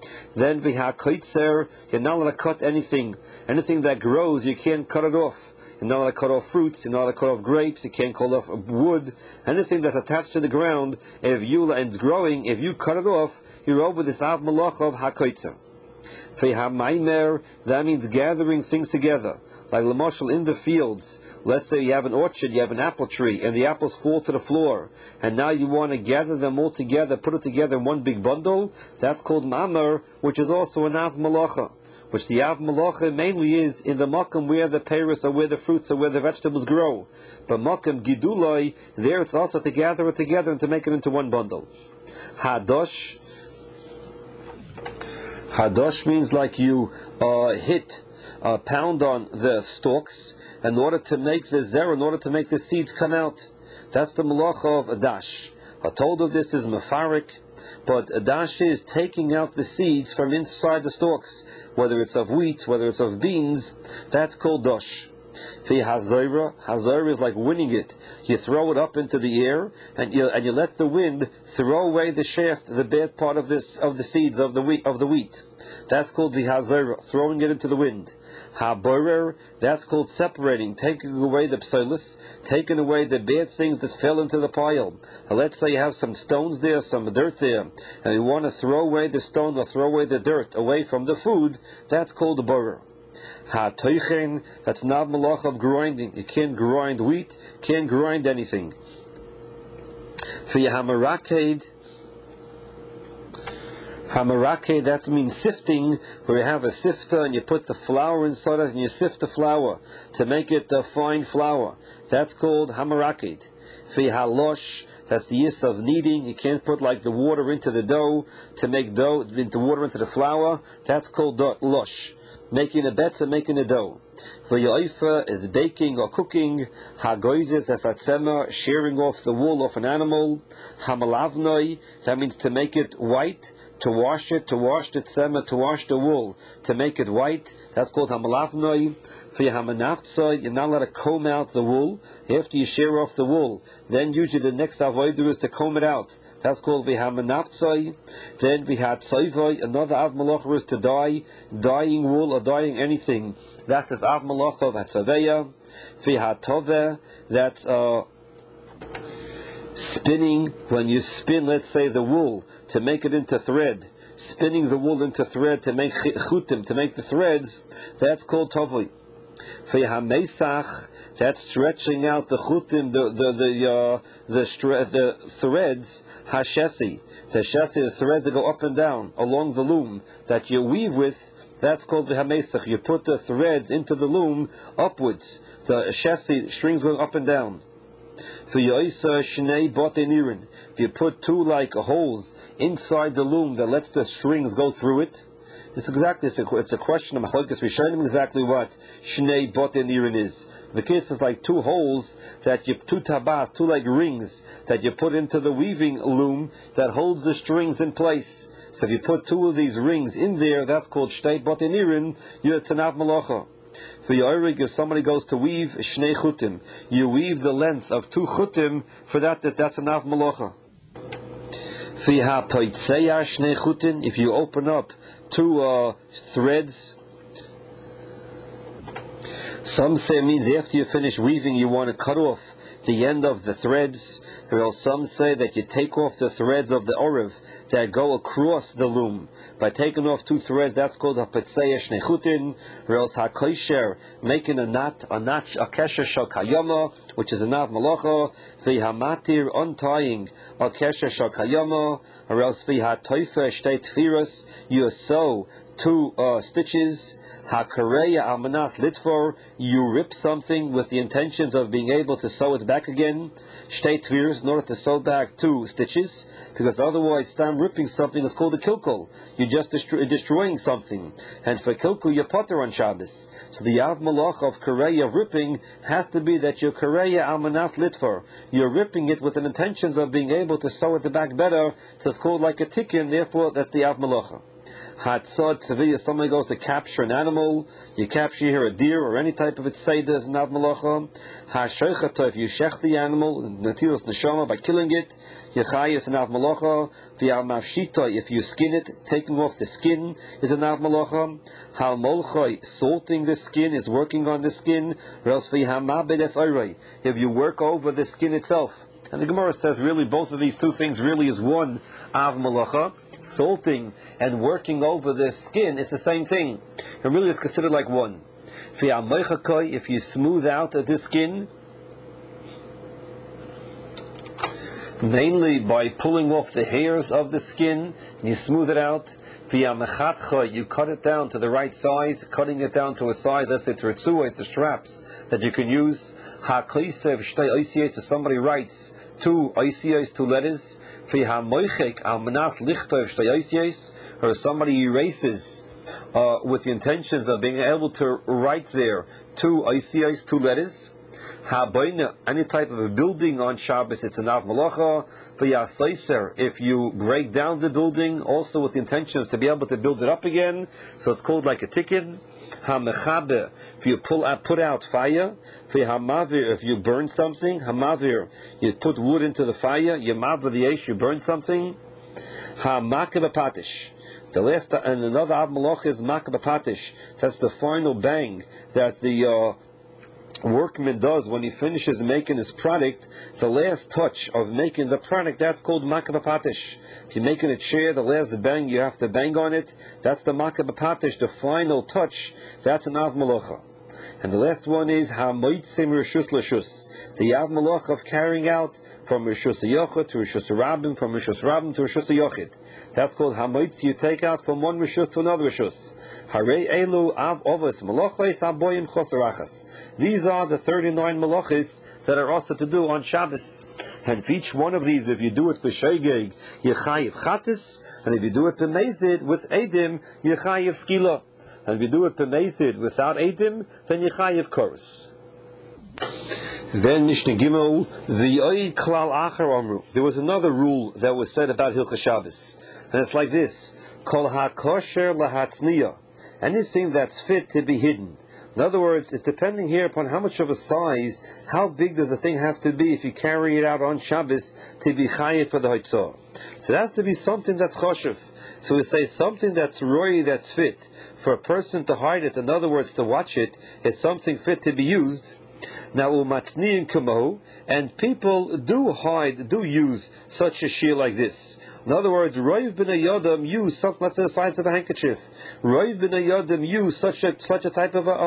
Then v'ha'koitzer, you're not allowed to cut anything. Anything that grows, you can't cut it off. You're not allowed to cut off fruits, you're not allowed to cut off grapes, you can't cut off wood. Anything that's attached to the ground, and it's growing, if you cut it off, you're over this av malach of ha'koitzer. Maimer, that means gathering things together. Like Lamashal in the fields, let's say you have an orchard, you have an apple tree, and the apples fall to the floor, and now you want to gather them all together, put it together in one big bundle. That's called Mamer, which is also an Av Malacha, which the Av Malacha mainly is in the Makam where the peiros or where the fruits or where the vegetables grow. But Makam Gidulai, there it's also to gather it together and to make it into one bundle. Hadosh means like you hit, pound on the stalks in order to make the zera, in order to make the seeds come out. That's the malacha of Adash. A told of this is Mefarik, but Adash is taking out the seeds from inside the stalks, whether it's of wheat, whether it's of beans. That's called Dosh. Hazira is like winning it. You throw it up into the air, and you let the wind throw away the shaft, the bad part of the seeds of the wheat. That's called v'hazira, throwing it into the wind. Haborer, that's called separating, taking away the psolis, taking away the bad things that fell into the pile. Now, let's say you have some stones there, some dirt there, and you want to throw away the stone or throw away the dirt away from the food. That's called the borer. Ha-toichen, that's not malach of grinding. You can't grind wheat, can't grind anything. Hamarake, that means sifting, where you have a sifter and you put the flour inside it and you sift the flour to make it a fine flour. That's called hamaraked. Halosh, that's the use of kneading. You can't put like the water into the dough to make dough, into water into the flour. That's called losh. Making a betz, making a dough. V'yoifa is baking or cooking. Hagoizes as atzema, shearing off the wool of an animal. Hamalavnoi, that means to make it white, to wash it, to wash the tzema, to wash the wool, to make it white. That's called hamalavnoi. V'yamanaftzoi, you're not allowed to comb out the wool. After you shear off the wool, then usually the next avodah is to comb it out. That's called v'hamanaftzoi. Then v'hatzoivoi, another av malacha is to dye, dyeing wool or dyeing anything. That's this av malacha of hatzaveya. V'hatove, that's spinning. When you spin, let's say, the wool to make it into thread, spinning the wool into thread to make chutim, to make the threads, that's called tovoi. V'hamesach, that's stretching out the chutim, the threads. Hashesi, the threads that go up and down along the loom that you weave with. That's called v'hamesach. You put the threads into the loom upwards. The shesi, strings going up and down. If you put two like holes inside the loom that lets the strings go through it, it's a question of machlokes rishonim exactly what shnei boten irin is. The case is like two holes that you, two tabas, two like rings that you put into the weaving loom that holds the strings in place. So if you put two of these rings in there, that's called shnei boten irin. It's an av malacha. For Yorig, if somebody goes to weave shnei chutim, you weave the length of two chutim. For that's an av malacha. If you open up two threads, some say it means after you finish weaving, you want to cut off the end of the threads, or else some say that you take off the threads of the oriv that go across the loom. By taking off two threads, that's called hapetzeya shnei chutin, or else hakoisher, making a kesher shal kayama, which is an av malacha, v'hamatir, untying a kesher shal kayama, or else v'hatoifer shtei tfiras, you sew two stitches. HaKareya Almanas Litfor, you rip something with the intentions of being able to sew it back again. Shtei Tvirs, in order to sew back two stitches, because otherwise, stam ripping something is called a kilkul. You're just destroying something. And for kilkul, you're potter on Shabbos. So the Av Malach of Kareya of ripping has to be that you're Kareya Almanas Litfor. You're ripping it with the intentions of being able to sew it back better, so it's called like a tikkun, therefore that's the Av Malacha. Hatzad tzaviyah, somebody goes to capture an animal, you capture here a deer or any type of tzeda as an av malacha. Hashaychata, if you shech the animal, natilas neshama, by killing it, yechai is an av malacha. V'yamavshita, if you skin it, taking off the skin is an av malacha. Hal molchai, salting the skin is working on the skin. If you work over the skin itself. And the Gemara says really both of these two things really is one av malacha. Salting and working over the skin, it's the same thing. And really it's considered like one. If you smooth out the skin, mainly by pulling off the hairs of the skin, and you smooth it out. You cut it down to the right size, cutting it down to a size, let's say the straps that you can use. So somebody writes two letters. Or somebody erases with the intentions of being able to write there two letters. Any type of a building on Shabbos, it's an av malacha. If you break down the building, also with the intentions to be able to build it up again, so it's called like a tikkun. If you put out fire. If you burn something. You put wood into the fire. Yamav the ash, you burn something. The last and another av malacha is makabapatish. That's the final bang that the workman does when he finishes making his product. The last touch of making the product, that's called makabapatish. If you're making a chair, the last bang you have to bang on it, that's the makabapatish, the final touch. That's an av malacha. And the last one is hamoitzim rishus l'shus, the av malacha of carrying out from rishus yochid to rishus rabbim, from rishus rabbim to rishus yochid. That's called hamoitz. You take out from one rishus to another rishus. Harei elu av ovos malachos aboyim chosarachas. These are the 39 malachos that are also to do on Shabbos. And for each one of these, if you do it b'shegeg, yechayiv chatis, and if you do it b'mezid with edim, yechayiv skila. And if you do it b'mezid without edim, then yechayiv koros. Then Mishnah Gimel, the Oid Klal Acher Amru. There was another rule that was said about Hilchos Shabbos, and it's like this: Kol HaKosher LaHatzniya. Anything that's fit to be hidden. In other words, it's depending here upon how much of a size, how big does the thing have to be if you carry it out on Shabbos to be chayiv for the Haitzah. So it has to be something that's choshev. So we say something that's roy, that's fit for a person to hide it. In other words, to watch it, it's something fit to be used. Now, umatzniin kamo, and people do use such a shear like this. In other words, Roiv ben Yodam use something, let's say the size of a handkerchief. Roiv ben Yodam use such a type of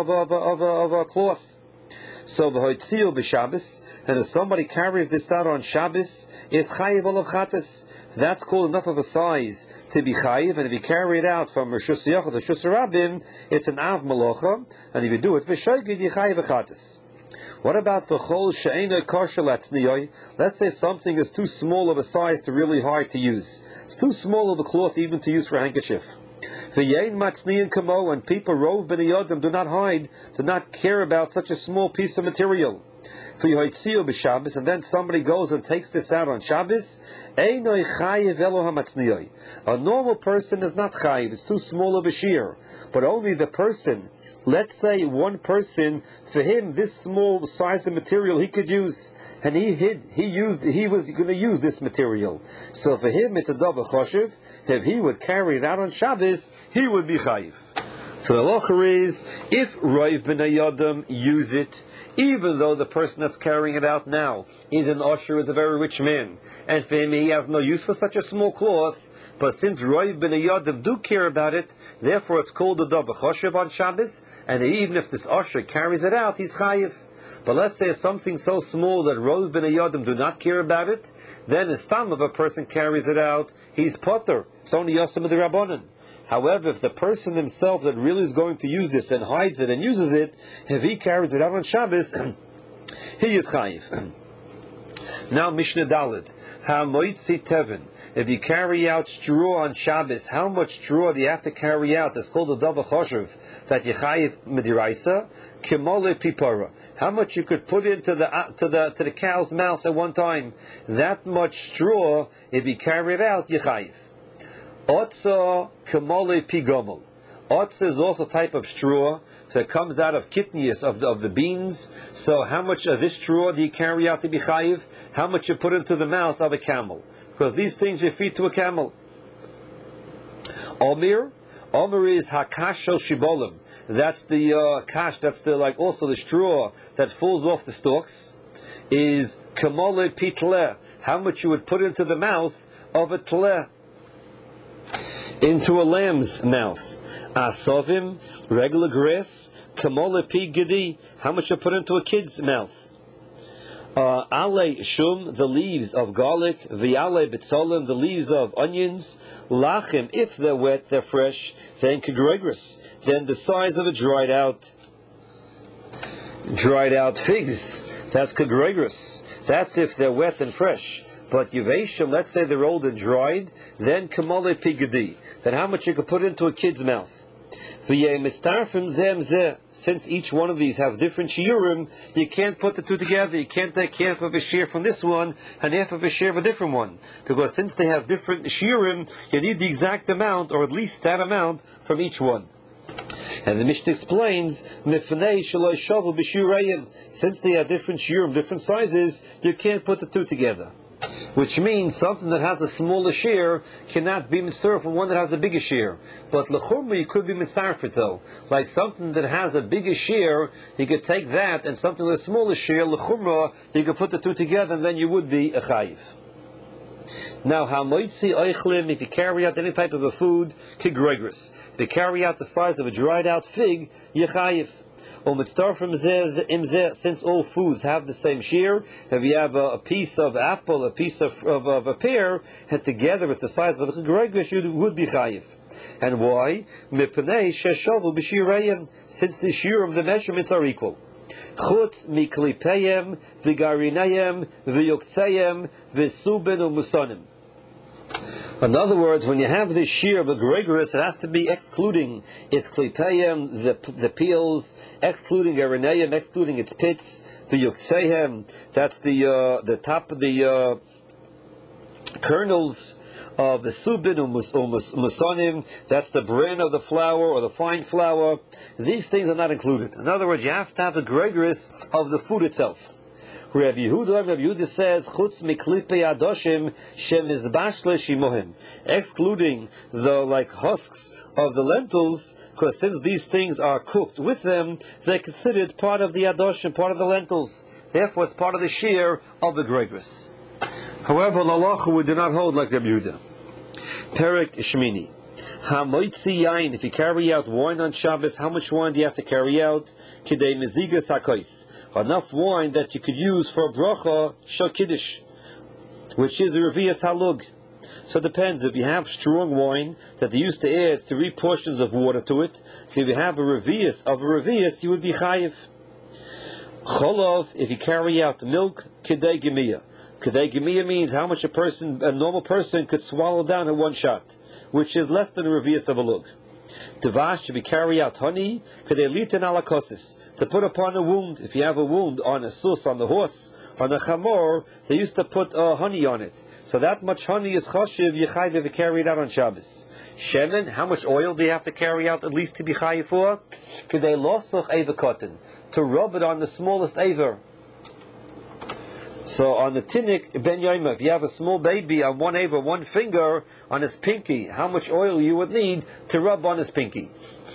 a cloth. So v'hoitziu b'Shabbos, and if somebody carries this out on Shabbos, is chayiv olav chatas. That's called enough of a size to be chayiv, and if you carry it out from Rishus Yochid to Rishus Rabbim, it's an av malacha, and if you do it b'shoigid, you chayiv chatas. What about v'chol she'ena kosher latzniyoy? Let's say something is too small of a size to really hard to use. It's too small of a cloth even to use for a handkerchief. V'yein matzniyin kamo, and people rov ben yodim do not hide, do not care about such a small piece of material. V'yoitziu b'Shabbos, and then somebody goes and takes this out on Shabbos. Einoi chayiv elo hamatzniyoy. A normal person is not chayiv; it's too small of a shear. But only the person. Let's say one person, for him, this small size of material he could use, and he was going to use this material. So for him, it's a davar choshev. If he would carry it out on Shabbos, he would be chayiv. So the halacha is, if Roiv ben Yodam use it, even though the person that's carrying it out now is an usher, is a very rich man, and for him he has no use for such a small cloth, but since Roiv ben Yodim do care about it, therefore it's called the davar choshev on Shabbos, and even if this usher carries it out, he's chayiv. But let's say something so small that Roiv ben Yodim do not care about it, then the stam of a person carries it out, he's potter. It's only yosem of the rabbanon. However, if the person himself that really is going to use this and hides it and uses it, if he carries it out on Shabbos, he is chayiv. Now Mishnah Daled, ha'moitzi tevin. If you carry out straw on Shabbos, how much straw do you have to carry out? It's called a davar choshev that you chayiv midiraisa kimole pipara. How much you could put into the cow's mouth at one time? That much straw, if you carry it out, you chayiv. Otza kamole pigomel. Otza is also a type of straw that comes out of kidneys of the beans. So how much of this straw do you carry out to be chayiv? How much you put into the mouth of a camel? Because these things you feed to a camel. Omer is hakash shel shibolim. That's the kash. That's the also the straw that falls off the stalks. Is kamole pitleh. How much you would put into the mouth of a tleh, into a lamb's mouth. Asovim, regular grass, kamole pi gedi. How much you put into a kid's mouth. Ale shum, the leaves of garlic. Viale betzolim, the leaves of onions. Lachim, if they're wet, they're fresh. Then kegregris, then the size of a dried out figs. That's kegregris. That's if they're wet and fresh. But yuveshim, let's say they're old and dried, then kamole pigadi. Then how much you could put into a kid's mouth? Since each one of these have different shiurim, you can't put the two together. You can't take half of a shear from this one and half of a shear of a different one. Because since they have different shiurim, you need the exact amount, or at least that amount, from each one. And the Mishnah explains, since they have different shiurim, different sizes, you can't put the two together. Which means something that has a smaller shear cannot be mitzvah from one that has a bigger shear. But lechumra you could be mitzvah though. Like something that has a bigger shear, you could take that, and something with a smaller shear, lechumra, you could put the two together, and then you would be a chayiv. Now, hamoitzi oichlim, if you carry out any type of a food, kigregris. If you carry out the size of a dried out fig, you're chayiv. Since all foods have the same shear, if you have a piece of apple, a piece of a pear, and together it's the size of a kegregris, you would be chayiv. And why? Since the shear of the measurements are equal. Chutz miklipeyem v'garinayem v'yoktzeyem v'suben u'musonim. In other words, when you have this shear of a kegregris, it has to be excluding its klipeyem, the peels, excluding garinayem, excluding its pits, v'yoktzeyem, that's the top of the kernels of the subin umusonim, that's the bran of the flour or the fine flour. These things are not included. In other words, you have to have the kegregris of the food itself. Rabbi Yehuda says, "Chutz miklipe adoshim shemizbashle shimohim," excluding the husks of the lentils, because since these things are cooked with them, they're considered part of the adoshim, part of the lentils. Therefore, it's part of the shear of the kegregris. However, l'alacha we do not hold like Rabbi Yehuda. Perek Shmini. Hamoitzi yain. If you carry out wine on Shabbos, how much wine do you have to carry out? Kidei mezigas hakois. Enough wine that you could use for a bracha shel kiddush, which is a revius halug. So it depends. If you have strong wine that they used to add 3 portions of water to it, so if you have a revius of a revius, you would be chayiv. Cholov. If you carry out milk, kidei gemiyah. Kidei gemiyah means how much a normal person could swallow down in one shot, which is less than a revius of a lug. Devash, if you carry out honey, kidei litin alakosis, to put upon a wound. If you have a wound on a sus, on the horse, on a chamor, they used to put honey on it. So that much honey is chashiv, yechayiv if you carry it out on Shabbos. Shemen, how much oil do you have to carry out at least to be chayiv for? Kidei losuch eva cotton, to rub it on the smallest aver. So on the tinnik ben yoima, if you have a small baby on one aver, one finger on his pinky, how much oil you would need to rub on his pinky?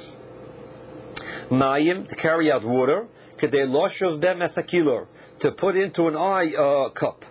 Mayim, to carry out water, kedei loshuv bem esakilor, to put into an eye cup.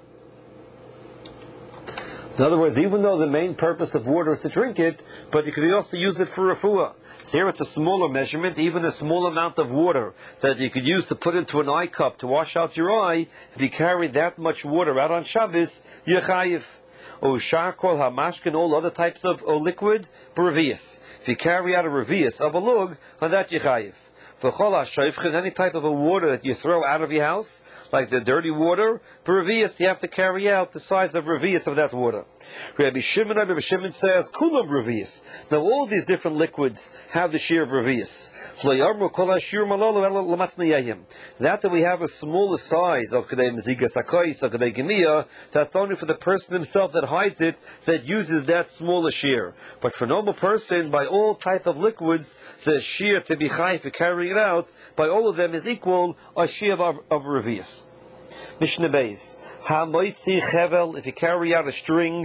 In other words, even though the main purpose of water is to drink it, but you could also use it for refuah. So here it's a smaller measurement, even a small amount of water that you could use to put into an eye cup to wash out your eye. If you carry that much water out on Shabbos, you're chayiv. O sharkol, hamashkin, all other types of liquid, revius. If you carry out a revius of a lug, on that you're chayiv. For chol ha'shayfchen, any type of a water that you throw out of your house, like the dirty water, but Revius, you have to carry out the size of Revius of that water. Rabbi Shimon says, Kulam Revius. Now all these different liquids have the shear of Revius. That we have a smaller size of Kedei Meziga Sakais or Kedei Gemia, that's only for the person himself that hides it, that uses that smaller shear. But for a normal person, by all type of liquids, the shear to be chai for carrying it out, by all of them is equal a shear of Revius. Mishnah Beis. If you carry out a string,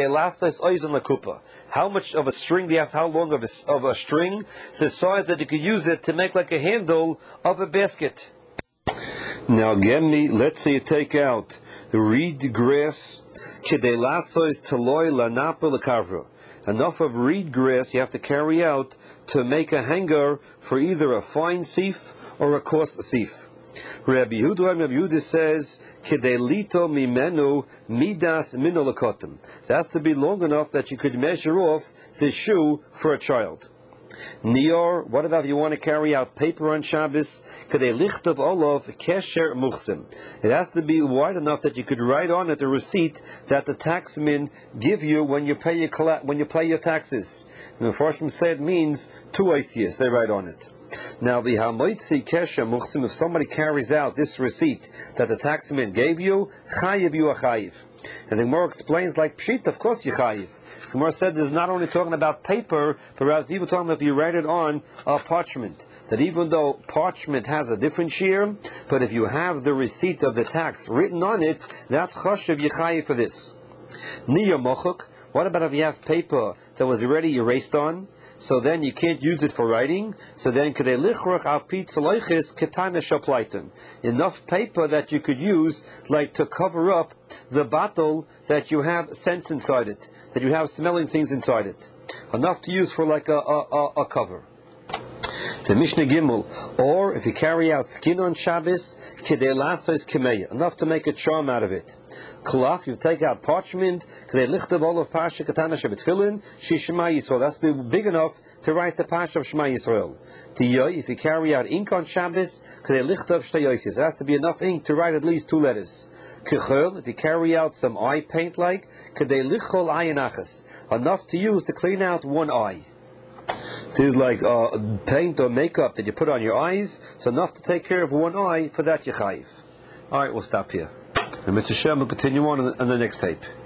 how much of a string do you have? How long of a string? The size that you could use it to make like a handle of a basket. Now, let's say you take out the reed grass. Enough of reed grass you have to carry out to make a hanger for either a fine sieve or a coarse sieve. Rabbi Yehuda says, "Kedelito mimenu midas minolakotim." It has to be long enough that you could measure off the shoe for a child. Nior, what about if you want to carry out paper on Shabbos? Kedelichtov olov kesher muchsim. It has to be wide enough that you could write on it the receipt that the taxmen give you when you pay your taxes. And the Farshim said it means 2 ICS. They write on it. Now, the hamoitzi kesha muchsim, if somebody carries out this receipt that the taxman gave you, chayiv you a chayiv. And the Gemara explains like pshit, of course you chayiv. So Gemara said this is not only talking about paper, but rather it's even talking about if you write it on a parchment. That even though parchment has a different shear, but if you have the receipt of the tax written on it, that's chashiv you chayiv for this. Niya mochuk, what about if you have paper that was already erased on? So then you can't use it for writing. So then enough paper that you could use, like to cover up the bottle that you have scents inside it, that you have smelling things inside it. Enough to use for like a cover. The Mishnah Gimel, or if you carry out skin on Shabbos, enough to make a charm out of it. Klaf, you take out parchment, that's be big enough to write the Pasha of Shema Yisrael. If you carry out ink on Shabbos, it has to be enough ink to write at least 2 letters. If you carry out some eye paint like, enough to use to clean out one eye. Things like paint or makeup that you put on your eyes, so enough to take care of one eye, for that you chayiv. Alright, we'll stop here. And Mr. Shem will continue on the next tape.